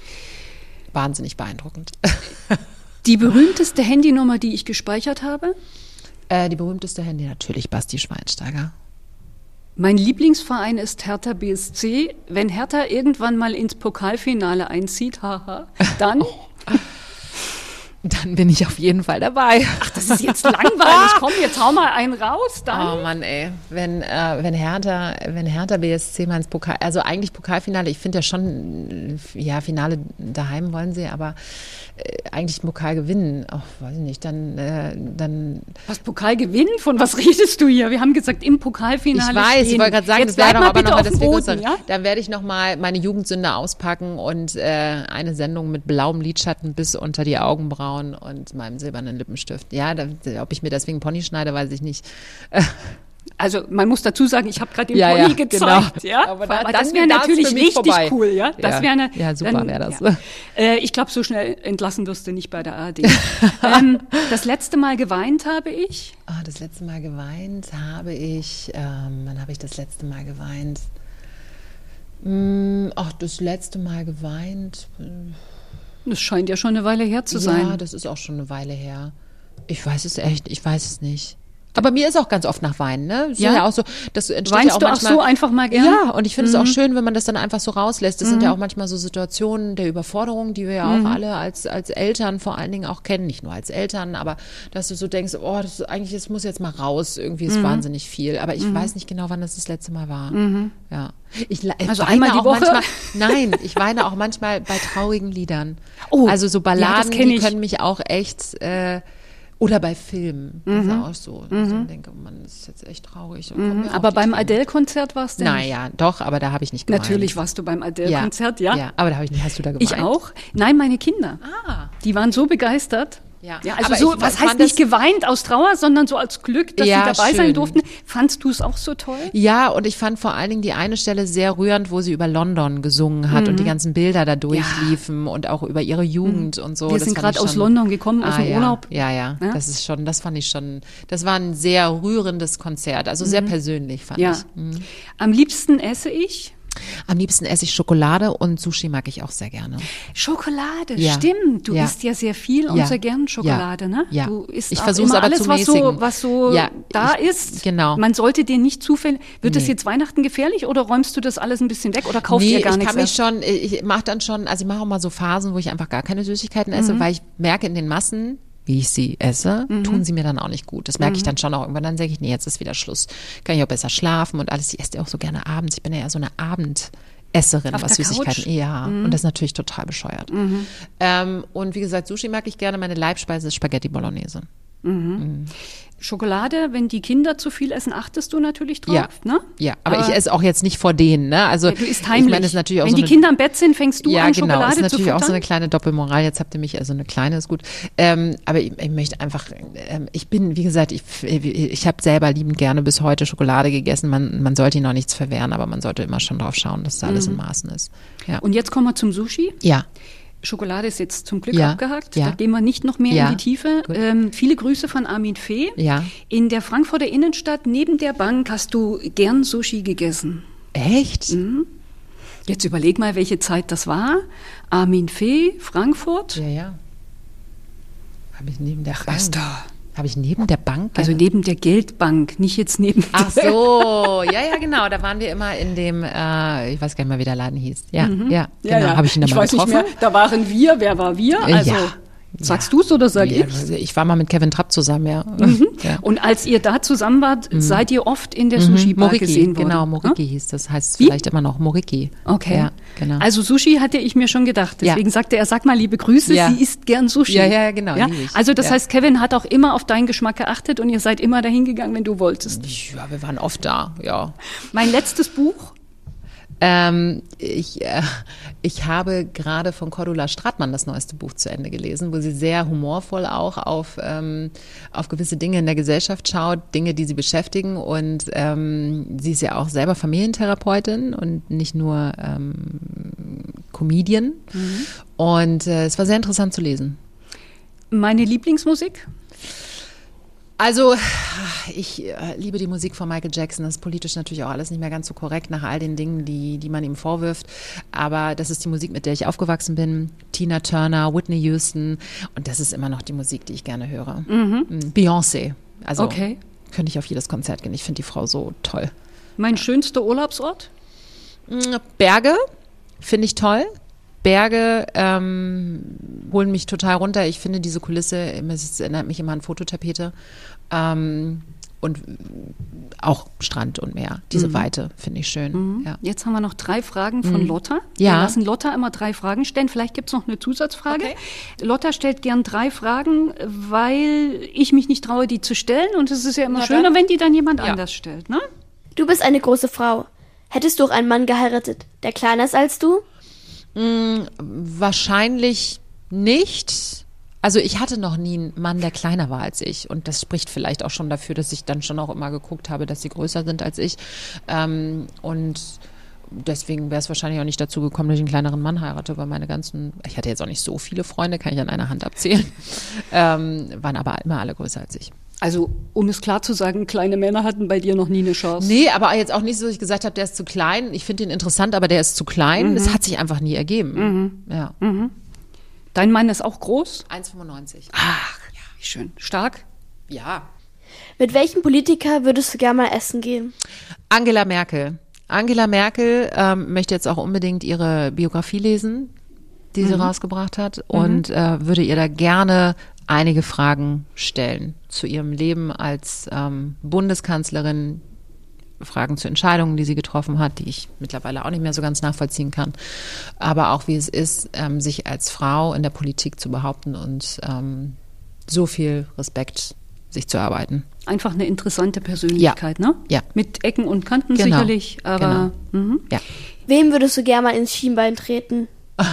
Wahnsinnig beeindruckend. Die berühmteste Handynummer, die ich gespeichert habe? Äh, die berühmteste Handy natürlich Basti Schweinsteiger. Mein Lieblingsverein ist Hertha B S C. Wenn Hertha irgendwann mal ins Pokalfinale einzieht, haha, dann... Oh. Dann bin ich auf jeden Fall dabei. Ach, das ist jetzt langweilig. Komm, jetzt hau mal einen raus. Dann. Oh Mann, ey. Wenn, äh, wenn, Hertha, wenn Hertha B S C mal ins Pokal, also eigentlich Pokalfinale, ich finde ja schon, ja, Finale daheim wollen sie, aber äh, eigentlich Pokal gewinnen. Ach, weiß ich nicht, dann, äh, dann. Was, Pokal gewinnen? Von was redest du hier? Wir haben gesagt, im Pokalfinale Ich weiß, stehen. Ich wollte gerade sagen, jetzt das wäre doch aber nochmal das Boden, ja? Dann werde ich nochmal meine Jugendsünde auspacken und äh, eine Sendung mit blauem Lidschatten bis unter die Augenbrauen und meinem silbernen Lippenstift. Ja, da, ob ich mir deswegen Pony schneide, weiß ich nicht. Also man muss dazu sagen, ich habe gerade den Ja, Pony ja, gezeigt, genau. ja. Aber da- Aber dann das wäre wär's natürlich für mich richtig vorbei. cool, ja. Das Ja. wäre eine, Ja, super dann, wäre das. Ja. Äh, ich glaube, so schnell entlassen wirst du nicht bei der A R D. ähm, das letzte Mal geweint habe ich. Ah, das letzte Mal geweint habe ich, ähm, wann habe ich das letzte Mal geweint? Hm, ach, das letzte Mal geweint. Das scheint ja schon eine Weile her zu sein. Ja, das ist auch schon eine Weile her. Ich weiß es echt, ich weiß es nicht. Aber mir ist auch ganz oft nach Weinen, ne? Das Ja? ist ja auch so, das entsteht Weinst ja auch du auch manchmal, so einfach mal gern? Ja, und ich finde es auch schön, wenn man das dann einfach so rauslässt. Das sind ja auch manchmal so Situationen der Überforderung, die wir ja auch alle als, als Eltern vor allen Dingen auch kennen. Nicht nur als Eltern, aber dass du so denkst, oh, das ist eigentlich, das muss jetzt mal raus. Irgendwie ist wahnsinnig viel. Aber ich weiß nicht genau, wann das das letzte Mal war. Ja. Ich, ich Also weine einmal die auch Woche? Manchmal, nein, ich weine auch manchmal bei traurigen Liedern. Oh, also so ja, das Balladen, kenn die ich. können mich auch echt, äh, oder bei Filmen. Das ist auch so. Dass ich dann denke, oh Mann, das ist jetzt echt traurig. Und kommen mir auch Aber die beim Tränen. Adele-Konzert warst du nicht? Naja, doch, aber da habe ich nicht geweint. Natürlich warst du beim Adele-Konzert, ja. Ja, aber da habe ich nicht, hast du da geweint? Ich auch. Nein, meine Kinder. Ah. Die waren so begeistert. Ja. Ja, also Aber so, ich was fand heißt nicht das- geweint aus Trauer, sondern so als Glück, dass Ja, sie dabei sein schön. durften. Fandst du es auch so toll? Ja, und ich fand vor allen Dingen die eine Stelle sehr rührend, wo sie über London gesungen hat und die ganzen Bilder da durchliefen und auch über ihre Jugend und so. Wir Das sind fand gerade ich aus schon- London gekommen, aus Ah, dem ja. Urlaub. Ja, ja, Ja? das ist schon, das fand ich schon, das war ein sehr rührendes Konzert, also sehr persönlich fand Ja. ich. Mhm. Am liebsten esse ich Am liebsten esse ich Schokolade und Sushi mag ich auch sehr gerne. Schokolade. Ja. Stimmt, du Ja. isst ja sehr viel und Ja. sehr gern Schokolade, Ja. ne? Ja. Du isst Ich auch versuch's immer aber alles, zu was so, mäßigen. was so Ja, da ich- ist. genau. Man sollte dir nicht zufällig. Wird das Nee. jetzt Weihnachten gefährlich oder räumst du das alles ein bisschen weg oder kaufst Nee, dir gar ich nichts kann mich mehr? schon, ich mache dann schon, also ich mache auch mal so Phasen, wo ich einfach gar keine Süßigkeiten esse, Mhm. weil ich merke in den Massen, wie ich sie esse, tun sie mir dann auch nicht gut. Das merke ich dann schon auch irgendwann. Dann sage ich, nee, jetzt ist wieder Schluss. Kann ich auch besser schlafen und alles. Ich esse ja auch so gerne abends. Ich bin ja eher so eine Abendesserin, Auf was der Süßigkeiten. Couch? Ja, und das ist natürlich total bescheuert. Ähm, und wie gesagt, Sushi mag ich gerne. Meine Leibspeise ist Spaghetti Bolognese. Schokolade, wenn die Kinder zu viel essen, achtest du natürlich drauf, Ja, ne? ja, aber, ich esse auch jetzt nicht vor denen, ne? Also Ja, du isst heimlich. Ich meine, das ist natürlich auch wenn so die eine, Kinder im Bett sind, fängst du ja, an, genau, Schokolade ist zu natürlich futtern? auch so eine kleine Doppelmoral. Jetzt habt ihr mich, also eine kleine ist gut. Ähm, aber ich, ich möchte einfach, ähm, ich bin, wie gesagt, ich, ich habe selber liebend gerne bis heute Schokolade gegessen. Man, man sollte ihnen auch nichts verwehren, aber man sollte immer schon drauf schauen, dass da alles in Maßen ist. Ja. Und jetzt kommen wir zum Sushi. ja. Schokolade ist jetzt zum Glück Ja, abgehakt. ja. Da gehen wir nicht noch mehr Ja, in die Tiefe. gut. Ähm, viele Grüße von Armin Fee. Ja. In der Frankfurter Innenstadt neben der Bank hast du gern Sushi gegessen. Echt? Jetzt überleg mal, welche Zeit das war. Armin Fee, Frankfurt. Ja, ja. Habe ich neben der Ach, Bank. Esther. Habe ich neben der Bank? Also neben der Geldbank, nicht jetzt neben Ach so, ja, ja, genau. Da waren wir immer in dem, äh, ich weiß gar nicht mehr, wie der Laden hieß. Ja, ja, genau. Habe ich ihn da ich mal weiß getroffen? nicht mehr. Da waren wir. Wer war wir? Also, Ja. sagst Ja. du es oder sag Ja, ich? also ich war mal mit Kevin Trapp zusammen, ja. ja. Und als ihr da zusammen wart, seid ihr oft in der Sushi-Bar Moriki, gesehen worden? genau, ne? Moriki hieß das, heißt Wie? vielleicht immer noch Moriki. Okay. Ja, genau. Also Sushi hatte ich mir schon gedacht. Ja. Deswegen sagte er, sag mal liebe Grüße, Ja. sie isst gern Sushi. Ja, ja, genau, liebe ich. Also das Ja. heißt, Kevin hat auch immer auf deinen Geschmack geachtet und ihr seid immer dahin gegangen, wenn du wolltest. Ja, wir waren oft da, ja. Mein letztes Buch, Ähm, ich, äh, ich habe gerade von Cordula Stratmann das neueste Buch zu Ende gelesen, wo sie sehr humorvoll auch auf, ähm, auf gewisse Dinge in der Gesellschaft schaut, Dinge, die sie beschäftigen. Und ähm, sie ist ja auch selber Familientherapeutin und nicht nur ähm, Comedian. Und äh, es war sehr interessant zu lesen. meine Lieblingsmusik, Also, ich äh, liebe die Musik von Michael Jackson. Das ist politisch natürlich auch alles nicht mehr ganz so korrekt nach all den Dingen, die, die man ihm vorwirft. Aber das ist die Musik, mit der ich aufgewachsen bin. Tina Turner, Whitney Houston. Und das ist immer noch die Musik, die ich gerne höre. Mhm. Beyoncé. Also, Okay. könnte ich auf jedes Konzert gehen. Ich finde die Frau so toll. mein schönster Urlaubsort. Berge finde ich toll. Berge ähm, holen mich total runter. Ich finde diese Kulisse, es erinnert mich immer an Fototapete. Ähm, und auch Strand und Meer. Diese Weite finde ich schön. Ja. Jetzt haben wir noch drei Fragen von Lotta. Ja. Wir lassen Lotta immer drei Fragen stellen. Vielleicht gibt es noch eine Zusatzfrage. Okay. Lotta stellt gern drei Fragen, weil ich mich nicht traue, die zu stellen. Und es ist ja immer Na schöner, dann. wenn die dann jemand Ja. anders stellt. Ne? Du bist eine große Frau. Hättest du auch einen Mann geheiratet, der kleiner ist als du? Wahrscheinlich nicht. Also ich hatte noch nie einen Mann, der kleiner war als ich. Und das spricht vielleicht auch schon dafür, dass ich dann schon auch immer geguckt habe, dass sie größer sind als ich. Ähm, und deswegen wäre es wahrscheinlich auch nicht dazu gekommen, dass ich einen kleineren Mann heirate, weil meine ganzen, ich hatte jetzt auch nicht so viele Freunde, kann ich an einer Hand abzählen, ähm, waren aber immer alle größer als ich. Also, um es klar zu sagen, kleine Männer hatten bei dir noch nie eine Chance. Nee, aber jetzt auch nicht so, dass ich gesagt habe, der ist zu klein. Ich finde ihn interessant, aber der ist zu klein. Das hat sich einfach nie ergeben. Mhm. Ja. Mhm. Dein Mann ist auch groß? eins Komma fünfundneunzig. Ach, ja, wie schön. Stark? Ja. Mit welchem Politiker würdest du gerne mal essen gehen? Angela Merkel. Angela Merkel ähm, möchte jetzt auch unbedingt ihre Biografie lesen, die sie mhm. rausgebracht hat, und mhm. äh, würde ihr da gerne einige Fragen stellen zu ihrem Leben als ähm, Bundeskanzlerin, Fragen zu Entscheidungen, die sie getroffen hat, die ich mittlerweile auch nicht mehr so ganz nachvollziehen kann, aber auch wie es ist, ähm, sich als Frau in der Politik zu behaupten und ähm, so viel Respekt sich zu erarbeiten. Einfach eine interessante Persönlichkeit, ja. ne? Ja. Mit Ecken und Kanten genau. sicherlich, aber genau. mhm. ja. Wem würdest du gerne mal ins Schienbein treten?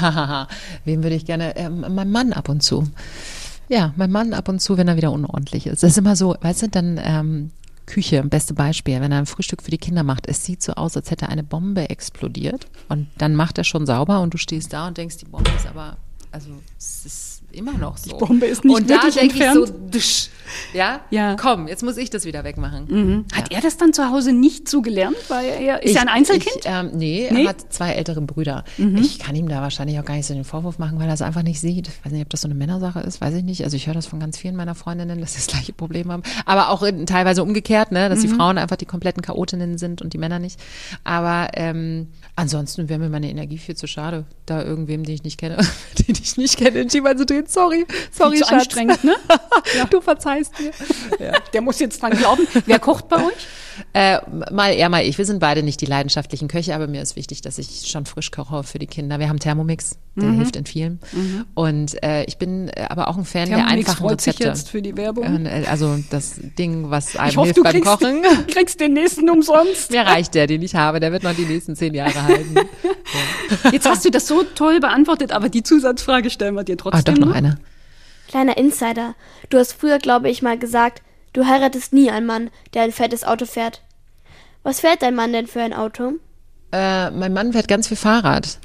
Wem würde ich gerne? Ähm, mein Mann ab und zu. Ja, mein Mann ab und zu, wenn er wieder unordentlich ist. Das ist immer so, weißt du, dann ähm, Küche, beste Beispiel, wenn er ein Frühstück für die Kinder macht, es sieht so aus, als hätte eine Bombe explodiert und dann macht er schon sauber und du stehst da und denkst, die Bombe ist aber, also es ist immer noch so. Die Bombe ist nicht und da wirklich denke ich entfernt. so, dusch, ja? Ja, komm, jetzt muss ich das wieder wegmachen. Mhm. Ja. Hat er das dann zu Hause nicht so gelernt, weil er ist ich, ja ein Einzelkind? Ich, ähm, nee, nee, er hat zwei ältere Brüder. Mhm. Ich kann ihm da wahrscheinlich auch gar nicht so den Vorwurf machen, weil er es einfach nicht sieht. Ich weiß nicht, ob das so eine Männersache ist, weiß ich nicht. Also ich höre das von ganz vielen meiner Freundinnen, dass sie das gleiche Problem haben. Aber auch in, teilweise umgekehrt, ne, dass mhm. die Frauen einfach die kompletten Chaotinnen sind und die Männer nicht. Aber ähm, ansonsten wäre mir meine Energie viel zu schade, da irgendwem, den ich nicht kenne, den ich nicht kenne, in Schienbein zu drehen. Sorry, sorry, zu Schatz. Anstrengend, ne? Ja. Du verzeihst mir. Ja. Der muss jetzt dran glauben. Wer kocht bei euch? Äh, mal er, mal ich. Wir sind beide nicht die leidenschaftlichen Köche, aber mir ist wichtig, dass ich schon frisch koche für die Kinder. Wir haben Thermomix, der mhm. hilft in vielem. Mhm. Und äh, ich bin aber auch ein Fan Thermomix der einfachen freut Rezepte. Sich jetzt für die Werbung. Äh, also das Ding, was einem ich hoffe, hilft du beim kriegst, Kochen. Du kriegst den nächsten umsonst. Mir reicht der, den ich habe. Der wird noch die nächsten zehn Jahre halten. Ja. Jetzt hast du das so toll beantwortet, aber die Zusatzfrage stellen wir dir trotzdem. Ah, doch noch eine. Kleiner Insider. Du hast früher, glaube ich, mal gesagt, du heiratest nie einen Mann, der ein fettes Auto fährt. Was fährt dein Mann denn für ein Auto? Äh, mein Mann fährt ganz viel Fahrrad.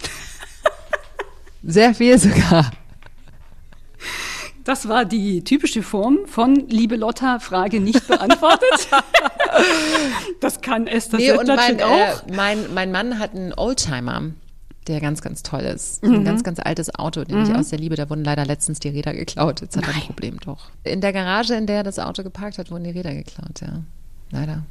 Sehr viel sogar. Das war die typische Form von Liebe Lotta, Frage nicht beantwortet. Das kann Esther nee, und mein, auch. Äh, mein, mein Mann hat einen Oldtimer, der ganz, ganz toll ist. Mhm. Ein ganz, ganz altes Auto, den mhm. ich aus der Liebe, da wurden leider letztens die Räder geklaut. Jetzt hat er ein Problem doch. In der Garage, in der er das Auto geparkt hat, wurden die Räder geklaut, ja. Leider.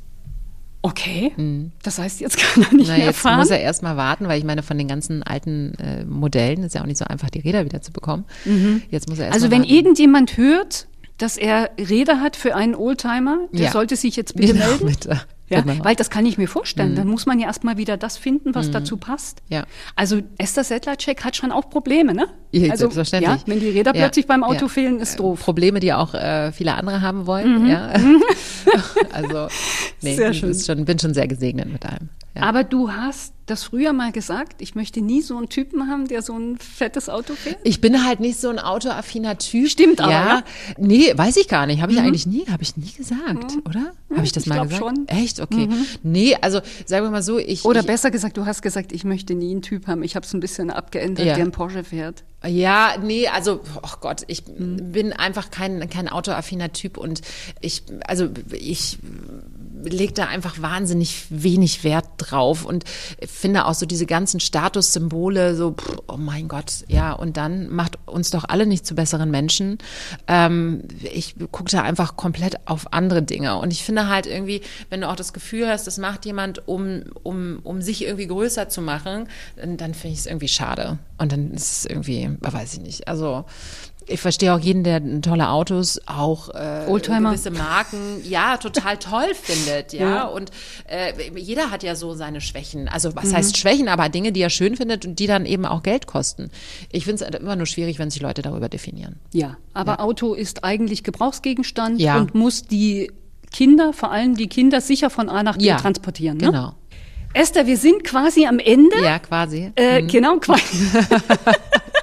Okay, mhm. das heißt, jetzt kann er nicht Na, mehr jetzt fahren? Jetzt muss er erst mal warten, weil ich meine, von den ganzen alten äh, Modellen ist ja auch nicht so einfach, die Räder wieder zu bekommen. Mhm. Jetzt muss er erst Also mal wenn warten. irgendjemand hört, dass er Räder hat für einen Oldtimer, der ja. sollte sich jetzt bitte genau, melden. Bitte. Ja, genau. weil das kann ich mir vorstellen. Mhm. Dann muss man ja erstmal wieder das finden, was mhm. dazu passt. Ja. Also Esther Sedlacek hat schon auch Probleme, ne? Ja, also, selbstverständlich. Ja, wenn die Räder ja. plötzlich beim Auto ja. fehlen, ist doof. Probleme, die auch äh, viele andere haben wollen. Mhm. Ja. Also nee, sehr schön. Ist schon, bin schon sehr gesegnet mit allem. Ja. Aber du hast das früher mal gesagt, ich möchte nie so einen Typen haben, der so ein fettes Auto fährt. Ich bin halt nicht so ein autoaffiner Typ. Stimmt aber, ja. ja. Nee, weiß ich gar nicht. Habe ich mhm. eigentlich nie, habe ich nie gesagt, mhm. oder? Habe ich das ich mal glaub gesagt? Schon. Echt? Okay. Mhm. Nee, also sagen wir mal so, ich... Oder ich, besser gesagt, du hast gesagt, ich möchte nie einen Typ haben. Ich habe es ein bisschen abgeändert, ja. der einen Porsche fährt. Ja, nee, also, oh Gott, ich mhm. bin einfach kein, kein autoaffiner Typ und ich, also ich lege da einfach wahnsinnig wenig Wert drauf und finde auch so diese ganzen Statussymbole so, pff, oh mein Gott, ja, und dann macht uns doch alle nicht zu besseren Menschen. Ähm, ich gucke da einfach komplett auf andere Dinge und ich finde halt irgendwie, wenn du auch das Gefühl hast, das macht jemand, um, um, um sich irgendwie größer zu machen, dann, dann finde ich es irgendwie schade und dann ist es irgendwie, weiß ich nicht, also ich verstehe auch jeden, der tolle Autos, auch äh, Oldtimer. gewisse Marken, ja, total toll findet, ja. ja. Und äh, jeder hat ja so seine Schwächen. Also was mhm. heißt Schwächen, aber Dinge, die er schön findet und die dann eben auch Geld kosten. Ich finde es immer nur schwierig, wenn sich Leute darüber definieren. Ja, aber ja. Auto ist eigentlich Gebrauchsgegenstand ja. und muss die Kinder, vor allem die Kinder, sicher von A nach B ja. transportieren. Ne? Genau. Esther, wir sind quasi am Ende. Ja, quasi. Äh, mhm. Genau, quasi.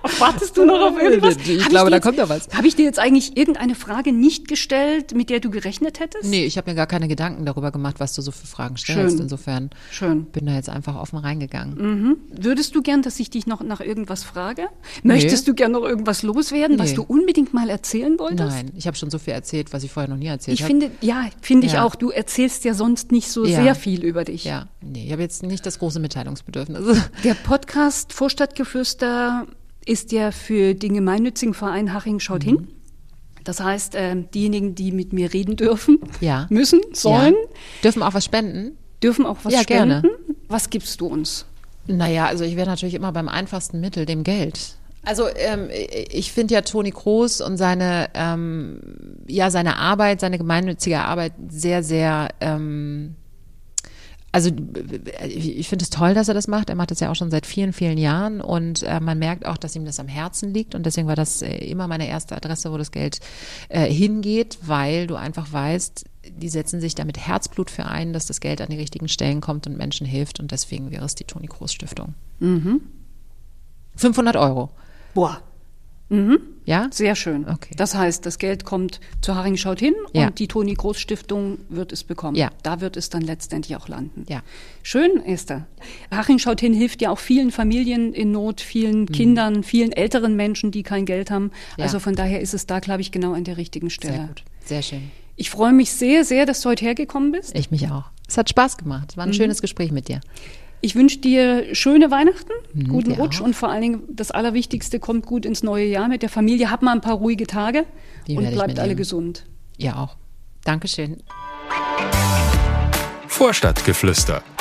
Wartest du noch auf irgendwas? Ich Hab glaube, ich da jetzt, kommt da was. Habe ich dir jetzt eigentlich irgendeine Frage nicht gestellt, mit der du gerechnet hättest? Nee, ich habe mir gar keine Gedanken darüber gemacht, was du so für Fragen stellst. Schön. Insofern Schön. bin da jetzt einfach offen reingegangen. Mhm. Würdest du gern, dass ich dich noch nach irgendwas frage? Möchtest Nee. du gern noch irgendwas loswerden, was Nee. du unbedingt mal erzählen wolltest? Nein, ich habe schon so viel erzählt, was ich vorher noch nie erzählt Ich habe. finde, ja, finde ich Ja. auch. Du erzählst ja sonst nicht so Ja. sehr viel über dich. Ja, nee, ich habe jetzt nicht das große Mitteilungsbedürfnis. Der Podcast Vorstadtgeflüster ist ja für den gemeinnützigen Verein Haching schaut Mhm. hin. Das heißt, äh, diejenigen, die mit mir reden dürfen, Ja. müssen, sollen, Ja. Dürfen auch was spenden? dürfen auch was Ja, spenden. gerne. Was gibst du uns? Naja, also ich wäre natürlich immer beim einfachsten Mittel, dem Geld. Also ähm, ich finde ja Toni Kroos und seine, ähm, ja, seine Arbeit, seine gemeinnützige Arbeit sehr, sehr, ähm, also ich finde es toll, dass er das macht. Er macht das ja auch schon seit vielen, vielen Jahren und äh, man merkt auch, dass ihm das am Herzen liegt und deswegen war das äh, immer meine erste Adresse, wo das Geld äh, hingeht, weil du einfach weißt, die setzen sich da mit Herzblut für ein, dass das Geld an die richtigen Stellen kommt und Menschen hilft und deswegen wäre es die Toni Kroos Stiftung. Mhm. fünfhundert Euro, Boah. Mhm. ja? Sehr schön. Okay. Das heißt, das Geld kommt zu Haching schaut hin Ja. und die Toni Kroos Stiftung wird es bekommen. Ja. Da wird es dann letztendlich auch landen. Ja. Schön, Esther. Haching schaut hin hilft ja auch vielen Familien in Not, vielen Kindern, vielen älteren Menschen, die kein Geld haben. Mhm. Ja. Also von daher ist es da, glaube ich, genau an der richtigen Stelle. Sehr gut, sehr schön. Ich freue mich sehr, sehr, dass du heute hergekommen bist. Ich mich auch. Es hat Spaß gemacht. Es war ein schönes Gespräch mit dir. Ich wünsche dir schöne Weihnachten, guten dir Rutsch auch. und vor allen Dingen das Allerwichtigste, kommt gut ins neue Jahr mit der Familie. Habt mal ein paar ruhige Tage Die und werde ich bleibt mitnehmen. alle gesund. Ihr auch. Dankeschön. Vorstadtgeflüster,